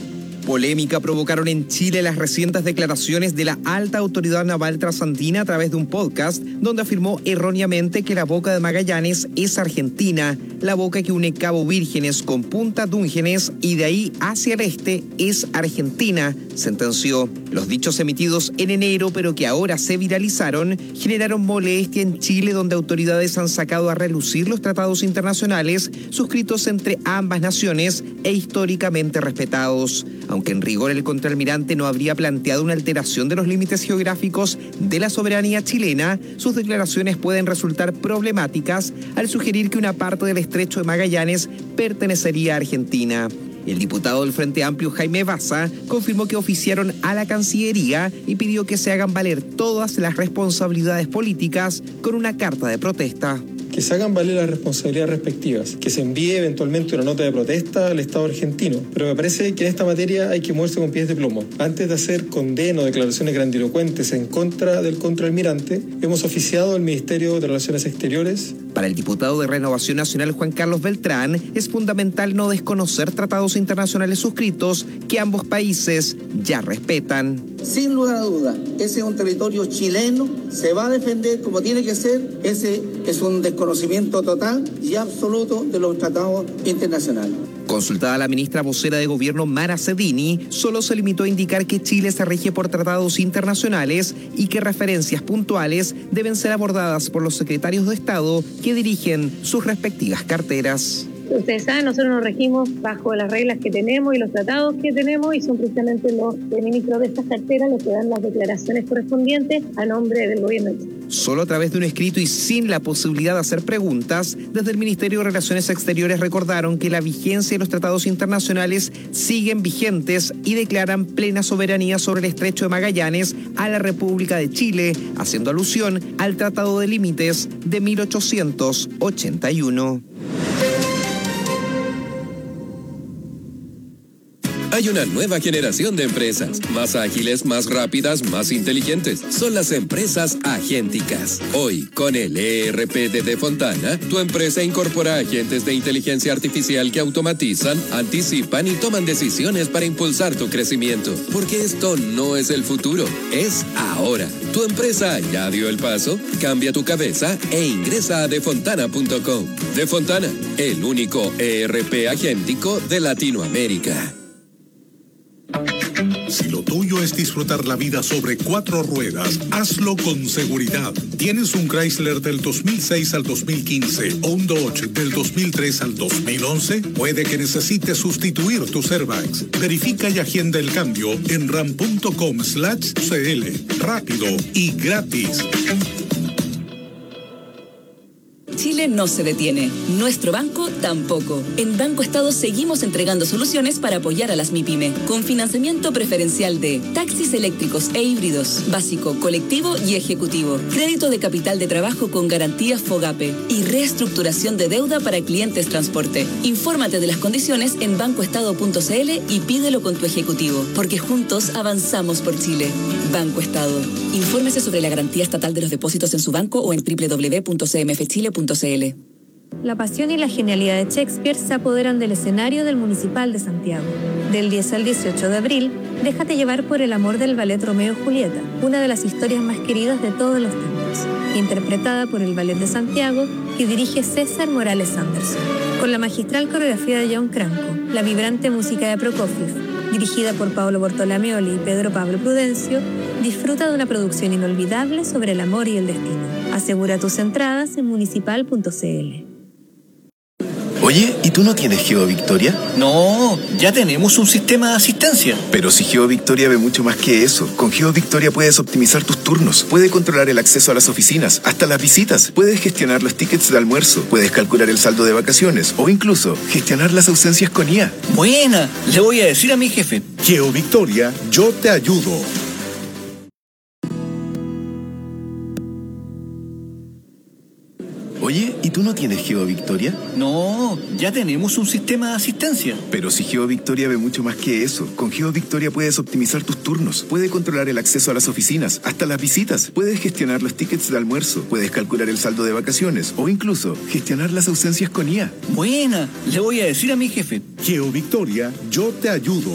Polémica provocaron en Chile las recientes declaraciones de la alta autoridad naval trasandina a través de un podcast donde afirmó erróneamente que la boca de Magallanes es Argentina, la boca que une Cabo Vírgenes con Punta Dúngenes y de ahí hacia el este es Argentina, sentenció. Los dichos emitidos en enero pero que ahora se viralizaron generaron molestia en Chile, donde autoridades han sacado a relucir los tratados internacionales suscritos entre ambas naciones e históricamente respetados. Aunque en rigor el contraalmirante no habría planteado una alteración de los límites geográficos de la soberanía chilena, sus declaraciones pueden resultar problemáticas al sugerir que una parte del estrecho de Magallanes pertenecería a Argentina. El diputado del Frente Amplio, Jaime Baza, confirmó que oficiaron a la Cancillería y pidió que se hagan valer todas las responsabilidades políticas con una carta de protesta. Que se hagan valer las responsabilidades respectivas, que se envíe eventualmente una nota de protesta al Estado argentino. Pero me parece que en esta materia hay que moverse con pies de plomo. Antes de hacer condeno o declaraciones grandilocuentes en contra del contraalmirante, hemos oficiado al Ministerio de Relaciones Exteriores. Para el diputado de Renovación Nacional, Juan Carlos Beltrán, es fundamental no desconocer tratados internacionales suscritos que ambos países ya respetan. Sin lugar a duda, ese es un territorio chileno, se va a defender como tiene que ser. Ese es un desconocimiento total y absoluto de los tratados internacionales. Consultada a la ministra vocera de Gobierno, Mara Cedini, solo se limitó a indicar que Chile se rige por tratados internacionales y que referencias puntuales deben ser abordadas por los secretarios de Estado que dirigen sus respectivas carteras. Ustedes saben, nosotros nos regimos bajo las reglas que tenemos y los tratados que tenemos y son precisamente los ministros de estas carteras los que dan las declaraciones correspondientes a nombre del gobierno de Chile. Solo a través de un escrito y sin la posibilidad de hacer preguntas, desde el Ministerio de Relaciones Exteriores recordaron que la vigencia de los tratados internacionales siguen vigentes y declaran plena soberanía sobre el estrecho de Magallanes a la República de Chile, haciendo alusión al Tratado de Límites de 1881. Hay una nueva generación de empresas, más ágiles, más rápidas, más inteligentes. Son las empresas agénticas. Hoy, con el ERP de Defontana, tu empresa incorpora agentes de inteligencia artificial que automatizan, anticipan y toman decisiones para impulsar tu crecimiento. Porque esto no es el futuro, es ahora. ¿Tu empresa ya dio el paso? Cambia tu cabeza e ingresa a defontana.com. Defontana, el único ERP agéntico de Latinoamérica. Si lo tuyo es disfrutar la vida sobre 4 ruedas, hazlo con seguridad. ¿Tienes un Chrysler del 2006 al 2015 o un Dodge del 2003 al 2011? Puede que necesites sustituir tus airbags. Verifica y agenda el cambio en ram.com/cl. Rápido y gratis. Chile no se detiene. Nuestro banco tampoco. En Banco Estado seguimos entregando soluciones para apoyar a las MIPYME, con financiamiento preferencial de taxis eléctricos e híbridos, básico, colectivo y ejecutivo, crédito de capital de trabajo con garantías FOGAPE y reestructuración de deuda para clientes transporte. Infórmate de las condiciones en bancoestado.cl y pídelo con tu ejecutivo, porque juntos avanzamos por Chile. Banco Estado. Infórmese sobre la garantía estatal de los depósitos en su banco o en www.cmfchile.cl. La pasión y la genialidad de Shakespeare se apoderan del escenario del Municipal de Santiago. Del 10 al 18 de abril, déjate llevar por el amor del ballet Romeo y Julieta, una de las historias más queridas de todos los tiempos, interpretada por el Ballet de Santiago que dirige César Morales Anderson, con la magistral coreografía de John Cranco, la vibrante música de Prokofiev, dirigida por Paolo Bortolamioli y Pedro Pablo Prudencio. Disfruta de una producción inolvidable sobre el amor y el destino. Asegura tus entradas en municipal.cl. Oye, ¿y tú no tienes Geo Victoria? No, ya tenemos un sistema de asistencia. Pero si GeoVictoria ve mucho más que eso. Con GeoVictoria puedes optimizar tus turnos, puedes controlar el acceso a las oficinas, hasta las visitas, puedes gestionar los tickets de almuerzo, puedes calcular el saldo de vacaciones o incluso gestionar las ausencias con IA. Buena, le voy a decir a mi jefe. GeoVictoria, yo te ayudo. Oye, ¿y tú no tienes GeoVictoria? No, ya tenemos un sistema de asistencia. Pero si GeoVictoria ve mucho más que eso. Con GeoVictoria puedes optimizar tus turnos, puedes controlar el acceso a las oficinas, hasta las visitas, puedes gestionar los tickets de almuerzo, puedes calcular el saldo de vacaciones o incluso gestionar las ausencias con IA. Buena, le voy a decir a mi jefe. GeoVictoria, yo te ayudo.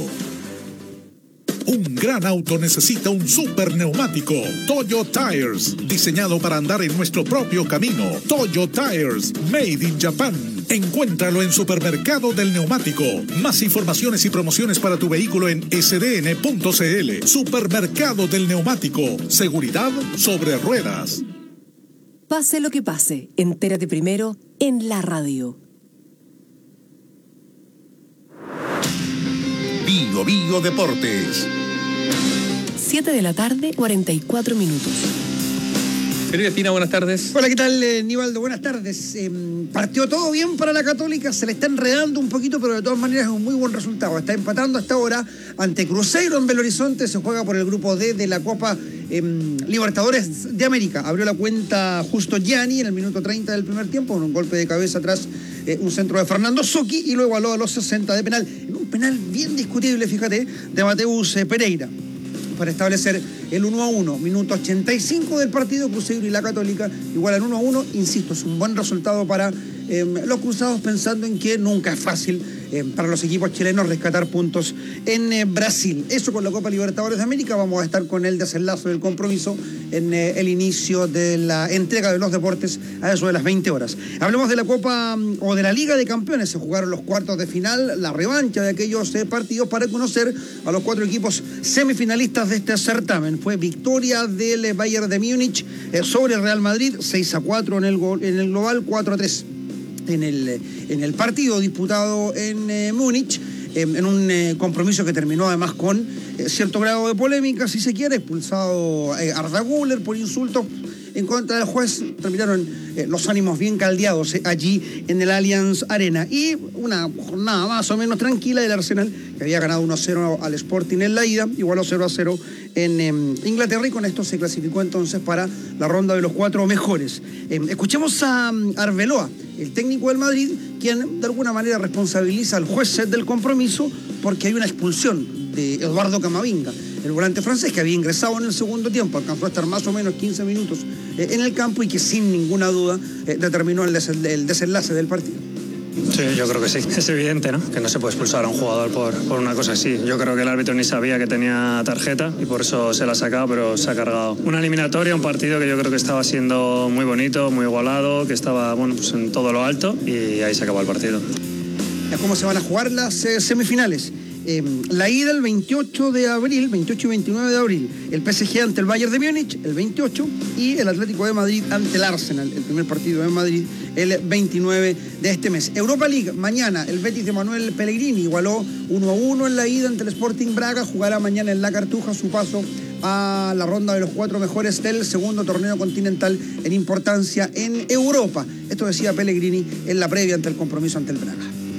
Un gran auto necesita un super neumático. Toyo Tires, diseñado para andar en nuestro propio camino. Toyo Tires, made in Japan. Encuéntralo en Supermercado del Neumático. Más informaciones y promociones para tu vehículo en sdn.cl. Supermercado del Neumático. Seguridad sobre ruedas. Pase lo que pase, entérate primero en la radio. Bio Bio Deportes. 7 de la tarde, 44 minutos. Sergio Espina, buenas tardes. Hola, ¿qué tal, Nivaldo? Buenas tardes. Partió todo bien para la Católica, se le está enredando un poquito, pero de todas maneras es un muy buen resultado. Está empatando hasta ahora ante Cruzeiro en Belo Horizonte, se juega por el grupo D de la Copa Libertadores de América. Abrió la cuenta Justo Gianni en el minuto 30 del primer tiempo, con un golpe de cabeza atrás, un centro de Fernando Socchi, y lo igualó a los 60 de penal. En un penal bien discutible, fíjate, de Mateus Pereira, para establecer el 1-1, minuto 85 del partido. Cruzeiro y la Católica igualan 1-1, insisto, es un buen resultado para los cruzados, pensando en que nunca es fácil para los equipos chilenos rescatar puntos en Brasil. Eso con la Copa Libertadores de América. Vamos a estar con el desenlace del compromiso en el inicio de la entrega de los deportes a eso de las 20 horas. Hablemos de la Copa o de la Liga de Campeones. Se jugaron los cuartos de final, la revancha de aquellos partidos para conocer a los 4 equipos semifinalistas de este certamen. Fue victoria del Bayern de Múnich sobre el Real Madrid, 6-4 en el global, 4-3 en el partido disputado en Múnich, en un compromiso que terminó además con cierto grado de polémica, si se quiere. Expulsado Arda Güler por insultos en contra del juez. Terminaron los ánimos bien caldeados allí en el Allianz Arena. Y una jornada más o menos tranquila del Arsenal, que había ganado 1-0 al Sporting en la ida, igualó 0-0 en Inglaterra, y con esto se clasificó entonces para la ronda de los 4 mejores. Escuchemos a Arbeloa, el técnico del Madrid, quien de alguna manera responsabiliza al juez del compromiso porque hay una expulsión de Eduardo Camavinga, el volante francés, que había ingresado en el segundo tiempo, alcanzó a estar más o menos 15 minutos en el campo, y que sin ninguna duda determinó el desenlace del partido. Sí, yo creo que sí. Es evidente, ¿no? Que no se puede expulsar a un jugador por una cosa así. Yo creo que el árbitro ni sabía que tenía tarjeta y por eso se la ha sacado, pero se ha cargado. Una eliminatoria, un partido que yo creo que estaba siendo muy bonito, muy igualado, que estaba, bueno, pues en todo lo alto, y ahí se acabó el partido. ¿Cómo se van a jugar las semifinales? La ida el 28 de abril, 28 y 29 de abril, el PSG ante el Bayern de Múnich el 28, y el Atlético de Madrid ante el Arsenal, el primer partido en Madrid, el 29 de este mes. Europa League, mañana el Betis de Manuel Pellegrini igualó 1-1 en la ida ante el Sporting Braga. Jugará mañana en la Cartuja su paso a la ronda de los 4 mejores del segundo torneo continental en importancia en Europa. Esto decía Pellegrini en la previa ante el compromiso ante el Braga.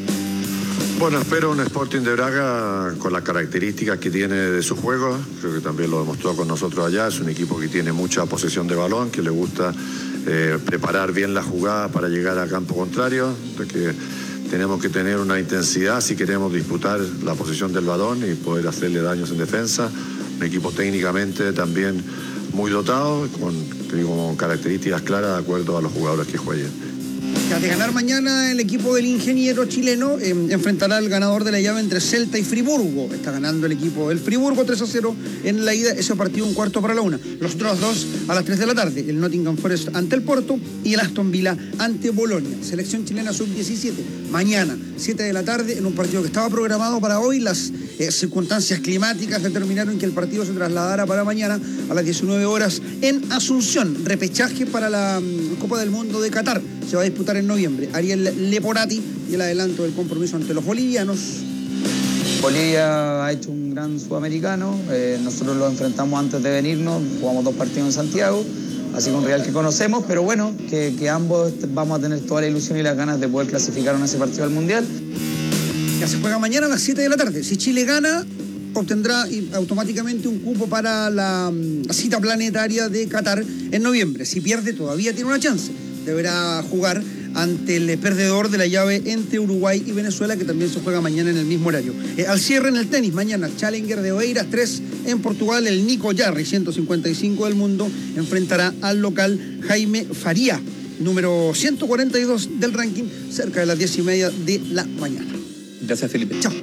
Bueno, espero un Sporting de Braga con las características que tiene de su juego. Creo que también lo demostró con nosotros allá. Es un equipo que tiene mucha posesión de balón, que le gusta preparar bien la jugada para llegar al campo contrario. Entonces, que tenemos que tener una intensidad si queremos disputar la posesión del balón y poder hacerle daños en defensa. Un equipo técnicamente también muy dotado, con características claras de acuerdo a los jugadores que jueguen. De ganar mañana, el equipo del ingeniero chileno enfrentará al ganador de la llave entre Celta y Friburgo. Está ganando el equipo del Friburgo 3-0 en la ida. Ese partido 1:15 Los otros dos a las 3 de la tarde. El Nottingham Forest ante el Porto y el Aston Villa ante Bolonia. Selección chilena sub-17. Mañana, 7 de la tarde, en un partido que estaba programado para hoy. Las circunstancias climáticas determinaron que el partido se trasladara para mañana a las 19 horas en Asunción. Repechaje para la Copa del Mundo de Qatar. Se va a disputar en noviembre. Ariel Leporati y el adelanto del compromiso ante los bolivianos. Bolivia ha hecho un gran sudamericano, nosotros lo enfrentamos antes de venirnos, jugamos 2 partidos en Santiago, así que un rival que conocemos, pero bueno, que ambos vamos a tener toda la ilusión y las ganas de poder clasificar en ese partido al Mundial. Ya se juega mañana a las 7 de la tarde. Si Chile gana, obtendrá automáticamente un cupo para la cita planetaria de Qatar en noviembre. Si pierde, todavía tiene una chance. Deberá jugar ante el perdedor de la llave entre Uruguay y Venezuela, que también se juega mañana en el mismo horario. Al cierre en el tenis, mañana Challenger de Oeiras 3 en Portugal, el Nico Jarry, 155 del mundo, enfrentará al local Jaime Faría, número 142 del ranking, cerca de las 10:30 de la mañana. Gracias, Felipe. Chao.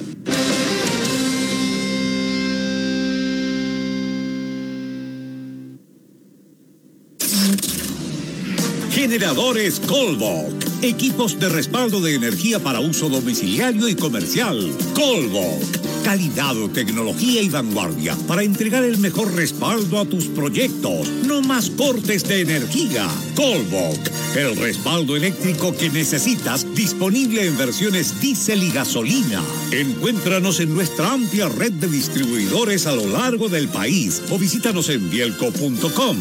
Generadores Colbok. Equipos de respaldo de energía para uso domiciliario y comercial. Colbok. Calidad, tecnología y vanguardia para entregar el mejor respaldo a tus proyectos. No más cortes de energía. Colbok. El respaldo eléctrico que necesitas, disponible en versiones diésel y gasolina. Encuéntranos en nuestra amplia red de distribuidores a lo largo del país o visítanos en bielco.com.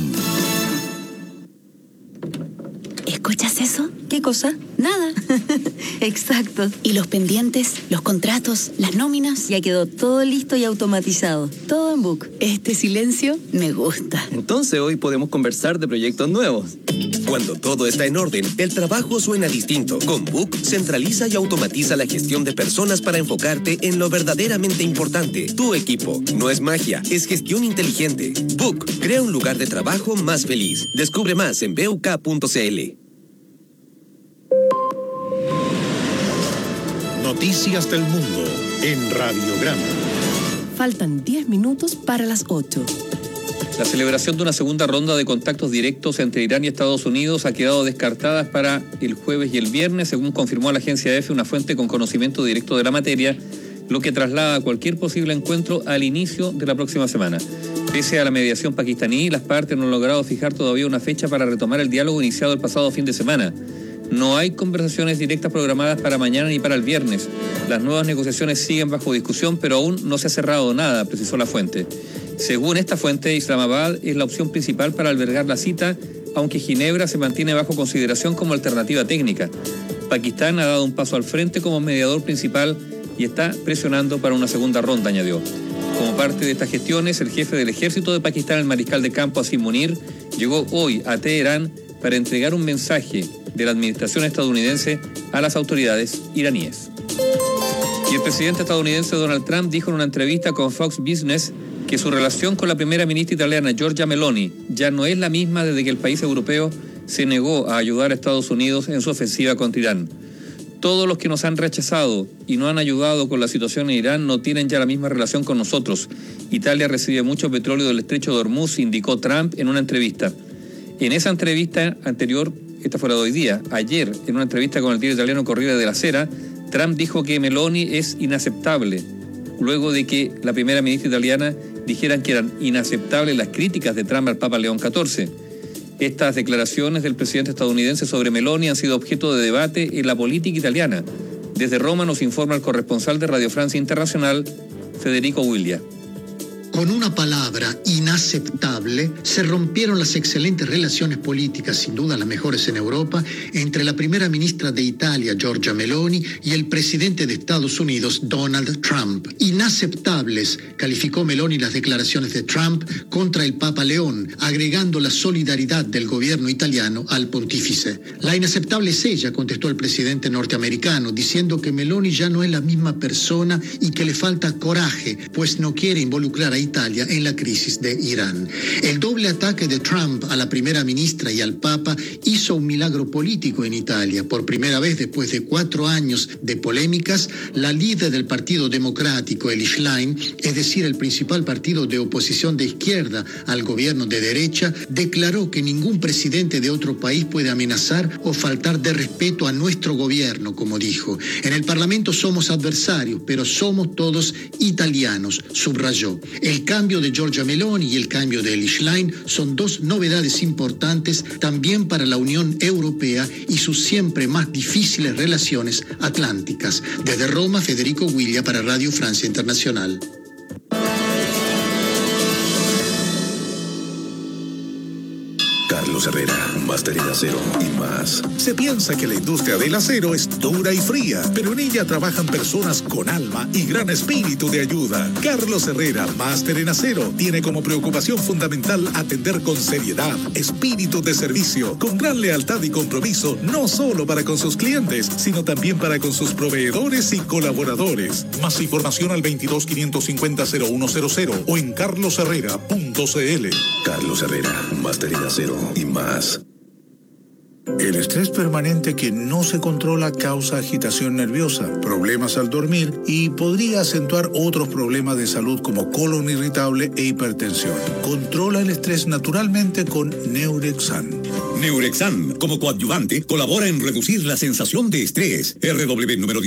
¿Escuchas eso? ¿Qué cosa? Nada. Exacto. ¿Y los pendientes, los contratos, las nóminas? Ya quedó todo listo y automatizado. Todo en Book. Este silencio me gusta. Entonces hoy podemos conversar de proyectos nuevos. Cuando todo está en orden, el trabajo suena distinto. Con Book, centraliza y automatiza la gestión de personas para enfocarte en lo verdaderamente importante. Tu equipo. No es magia, es gestión inteligente. Book, crea un lugar de trabajo más feliz. Descubre más en buk.cl. Noticias del mundo en Radiograma. Faltan 10 minutos para las 8. La celebración de una segunda ronda de contactos directos entre Irán y Estados Unidos ha quedado descartada para el jueves y el viernes, según confirmó la agencia EFE, una fuente con conocimiento directo de la materia, lo que traslada cualquier posible encuentro al inicio de la próxima semana. Pese a la mediación pakistaní, las partes no han logrado fijar todavía una fecha para retomar el diálogo iniciado el pasado fin de semana. No hay conversaciones directas programadas para mañana ni para el viernes. Las nuevas negociaciones siguen bajo discusión, pero aún no se ha cerrado nada, precisó la fuente. Según esta fuente, Islamabad es la opción principal para albergar la cita, aunque Ginebra se mantiene bajo consideración como alternativa técnica. Pakistán ha dado un paso al frente como mediador principal y está presionando para una segunda ronda, añadió. Como parte de estas gestiones, el jefe del ejército de Pakistán, el mariscal de campo Asim Munir, llegó hoy a Teherán para entregar un mensaje de la administración estadounidense a las autoridades iraníes. Y el presidente estadounidense Donald Trump dijo en una entrevista con Fox Business que su relación con la primera ministra italiana Giorgia Meloni ya no es la misma desde que el país europeo se negó a ayudar a Estados Unidos en su ofensiva contra Irán. Todos los que nos han rechazado y no han ayudado con la situación en Irán no tienen ya la misma relación con nosotros. Italia recibe mucho petróleo del estrecho de Hormuz, indicó Trump en una entrevista. En esa entrevista anterior, esta fue la de hoy día, ayer, en una entrevista con el diario italiano Corriere della Sera, Trump dijo que Meloni es inaceptable, luego de que la primera ministra italiana dijeran que eran inaceptables las críticas de Trump al Papa León XIV. Estas declaraciones del presidente estadounidense sobre Meloni han sido objeto de debate en la política italiana. Desde Roma nos informa el corresponsal de Radio Francia Internacional, Federico Guiglia. Con una palabra, inaceptable, se rompieron las excelentes relaciones políticas, sin duda las mejores en Europa, entre la primera ministra de Italia, Giorgia Meloni, y el presidente de Estados Unidos, Donald Trump. Inaceptables, calificó Meloni las declaraciones de Trump contra el Papa León, agregando la solidaridad del gobierno italiano al pontífice. La inaceptable es ella, contestó el presidente norteamericano, diciendo que Meloni ya no es la misma persona y que le falta coraje, pues no quiere involucrar a Italia en la crisis de Irán. El doble ataque de Trump a la primera ministra y al Papa hizo un milagro político en Italia. Por primera vez después de 4 años de polémicas, la líder del Partido Democrático, Elly Schlein, es decir, el principal partido de oposición de izquierda al gobierno de derecha, declaró que ningún presidente de otro país puede amenazar o faltar de respeto a nuestro gobierno, como dijo. En el Parlamento somos adversarios, pero somos todos italianos, subrayó. El El cambio de Giorgia Meloni y el cambio de Eli Schlein son dos novedades importantes también para la Unión Europea y sus siempre más difíciles relaciones atlánticas. Desde Roma, Federico Guiglia para Radio Francia Internacional. Carlos Herrera, Máster en Acero y más. Se piensa que la industria del acero es dura y fría, pero en ella trabajan personas con alma y gran espíritu de ayuda. Carlos Herrera, Máster en Acero, tiene como preocupación fundamental atender con seriedad, espíritu de servicio, con gran lealtad y compromiso, no solo para con sus clientes, sino también para con sus proveedores y colaboradores. Más información al 22-550-0100 o en carlosherrera.cl. Carlos Herrera, Máster en Acero y más. El estrés permanente que no se controla causa agitación nerviosa, problemas al dormir y podría acentuar otros problemas de salud como colon irritable e hipertensión. Controla el estrés naturalmente con Neurexan. Neurexan, como coadyuvante, colabora en reducir la sensación de estrés. RW número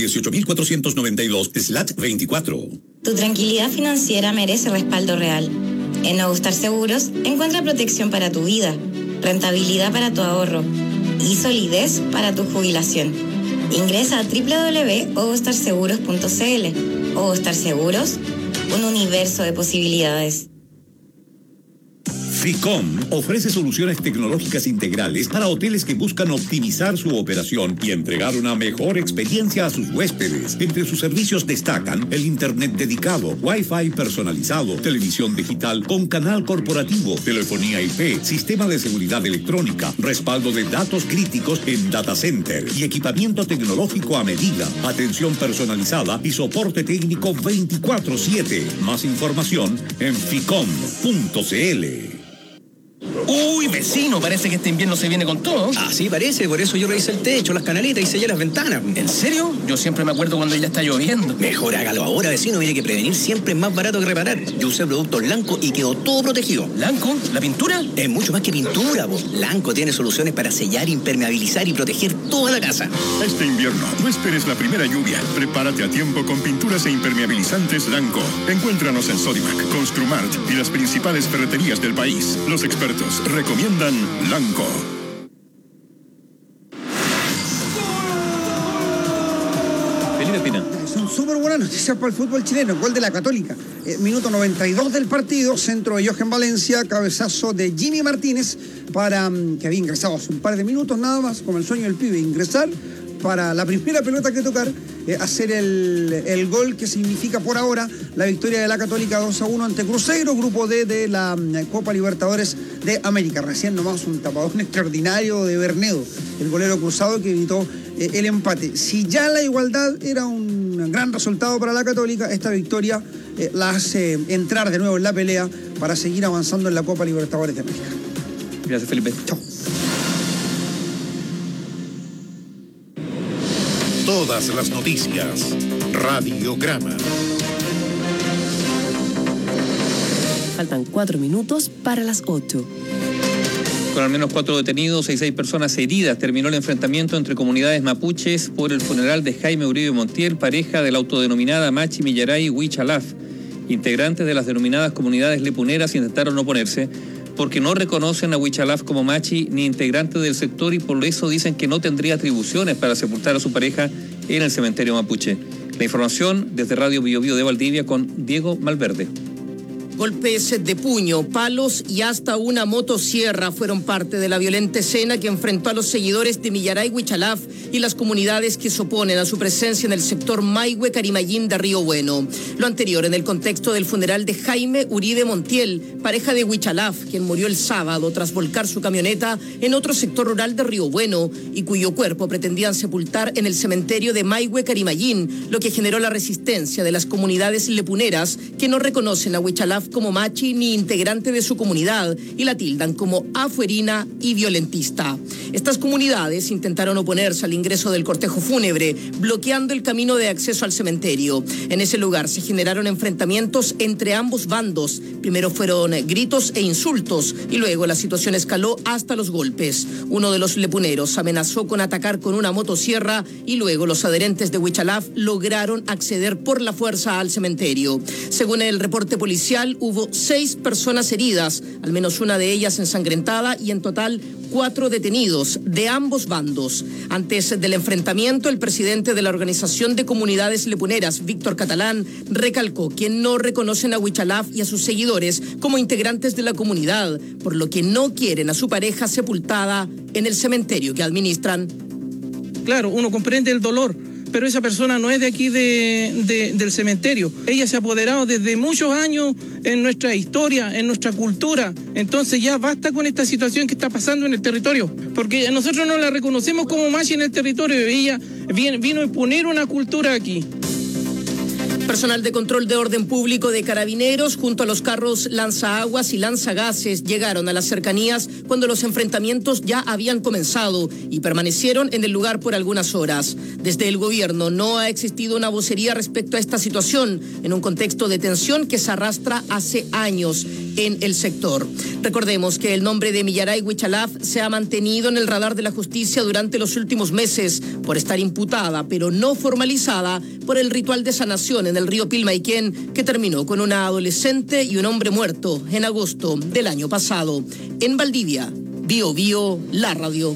18492/24. Tu tranquilidad financiera merece respaldo real. En Ogustar Seguros encuentra protección para tu vida, rentabilidad para tu ahorro y solidez para tu jubilación. Ingresa a www.ogustarseguros.cl. Ogustar Seguros, un universo de posibilidades. FICOM ofrece soluciones tecnológicas integrales para hoteles que buscan optimizar su operación y entregar una mejor experiencia a sus huéspedes. Entre sus servicios destacan el internet dedicado, Wi-Fi personalizado, televisión digital con canal corporativo, telefonía IP, sistema de seguridad electrónica, respaldo de datos críticos en data center y equipamiento tecnológico a medida, atención personalizada y soporte técnico 24/7. Más información en ficom.cl. Uy, vecino, parece que este invierno se viene con todo. Así parece, por eso yo revisé el techo, las canaletas y sellé las ventanas. ¿En serio? Yo siempre me acuerdo cuando ya está lloviendo. Mejor hágalo ahora, vecino, mire que prevenir siempre es más barato que reparar. Yo usé productos Lanco y quedó todo protegido. ¿Lanco? ¿La pintura? Es mucho más que pintura, vos. Lanco tiene soluciones para sellar, impermeabilizar y proteger toda la casa. Este invierno, no esperes la primera lluvia. Prepárate a tiempo con pinturas e impermeabilizantes Lanco. Encuéntranos en Sodimac, Construmart y las principales ferreterías del país. Los expertos recomiendan Lanco. Felipe Pina. Son súper buenas noticias para el fútbol chileno. Gol de la Católica. Minuto 92 del partido. Centro de Johan Valencia. Cabezazo de Jimmy Martínez para que había ingresado hace un par de minutos nada más, como el sueño del pibe, ingresar para la primera pelota que tocar, hacer el gol que significa por ahora la victoria de la Católica 2-1 ante Cruzeiro, grupo D de la Copa Libertadores de América. Recién nomás un tapadón extraordinario de Bernedo, el golero cruzado que evitó el empate. Si ya la igualdad era un gran resultado para la Católica, esta victoria la hace entrar de nuevo en la pelea para seguir avanzando en la Copa Libertadores de América. Gracias, Felipe. Chao. Todas las noticias. Radiograma. Faltan 4 minutos para las 8. Con al menos 4 detenidos y 6 personas heridas, terminó el enfrentamiento entre comunidades mapuches por el funeral de Jaime Uribe Montiel, pareja de la autodenominada Machi Millaray Huichalaf. Integrantes de las denominadas comunidades lepuneras intentaron oponerse porque no reconocen a Huichalaf como Machi ni integrante del sector y por eso dicen que no tendría atribuciones para sepultar a su pareja en el cementerio mapuche. La información desde Radio Bio Bio de Valdivia con Diego Malverde. Golpes de puño, palos y hasta una motosierra fueron parte de la violenta escena que enfrentó a los seguidores de Millaray Huichalaf y las comunidades que se oponen a su presencia en el sector Maihue Carimayín de Río Bueno. Lo anterior en el contexto del funeral de Jaime Uribe Montiel, pareja de Huichalaf, quien murió el sábado tras volcar su camioneta en otro sector rural de Río Bueno y cuyo cuerpo pretendían sepultar en el cementerio de Maihue Carimayín, lo que generó la resistencia de las comunidades lepuneras que no reconocen a Huichalaf como machi ni integrante de su comunidad y la tildan como afuerina y violentista. Estas comunidades intentaron oponerse al ingreso del cortejo fúnebre, bloqueando el camino de acceso al cementerio. En ese lugar se generaron enfrentamientos entre ambos bandos. Primero fueron gritos e insultos y luego la situación escaló hasta los golpes. Uno de los lepuneros amenazó con atacar con una motosierra y luego los adherentes de Huichalaf lograron acceder por la fuerza al cementerio. Según el reporte policial, total hubo 6 personas heridas, al menos una de ellas ensangrentada, y en total 4 detenidos de ambos bandos. Antes del enfrentamiento, el presidente de la Organización de Comunidades Lepuneras, Víctor Catalán, recalcó que no reconocen a Huichalaf y a sus seguidores como integrantes de la comunidad, por lo que no quieren a su pareja sepultada en el cementerio que administran. Claro, uno comprende el dolor, pero esa persona no es de aquí del cementerio. Ella se ha apoderado desde muchos años en nuestra historia, en nuestra cultura. Entonces ya basta con esta situación que está pasando en el territorio, porque nosotros no la reconocemos como machi en el territorio. Ella vino a imponer una cultura aquí. Personal de control de orden público de Carabineros junto a los carros lanzaaguas y lanzagases llegaron a las cercanías cuando los enfrentamientos ya habían comenzado y permanecieron en el lugar por algunas horas. Desde el gobierno no ha existido una vocería respecto a esta situación en un contexto de tensión que se arrastra hace años en el sector. Recordemos que el nombre de Millaray Huichalaf se ha mantenido en el radar de la justicia durante los últimos meses por estar imputada, pero no formalizada, por el ritual de sanación en el río Pilmaiquén que terminó con una adolescente y un hombre muerto en agosto del año pasado. En Valdivia, Bio Bio, la radio.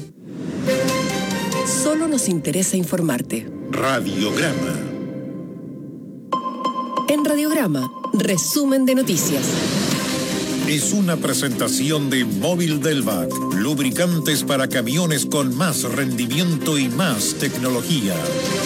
Solo nos interesa informarte. Radiograma. En Radiograma, resumen de noticias. Es una presentación de Móvil Delvac, lubricantes para camiones con más rendimiento y más tecnología.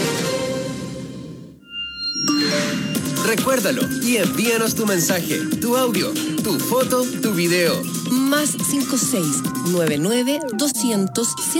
Recuérdalo y envíanos tu mensaje, tu audio, tu foto, tu video. +56 99 200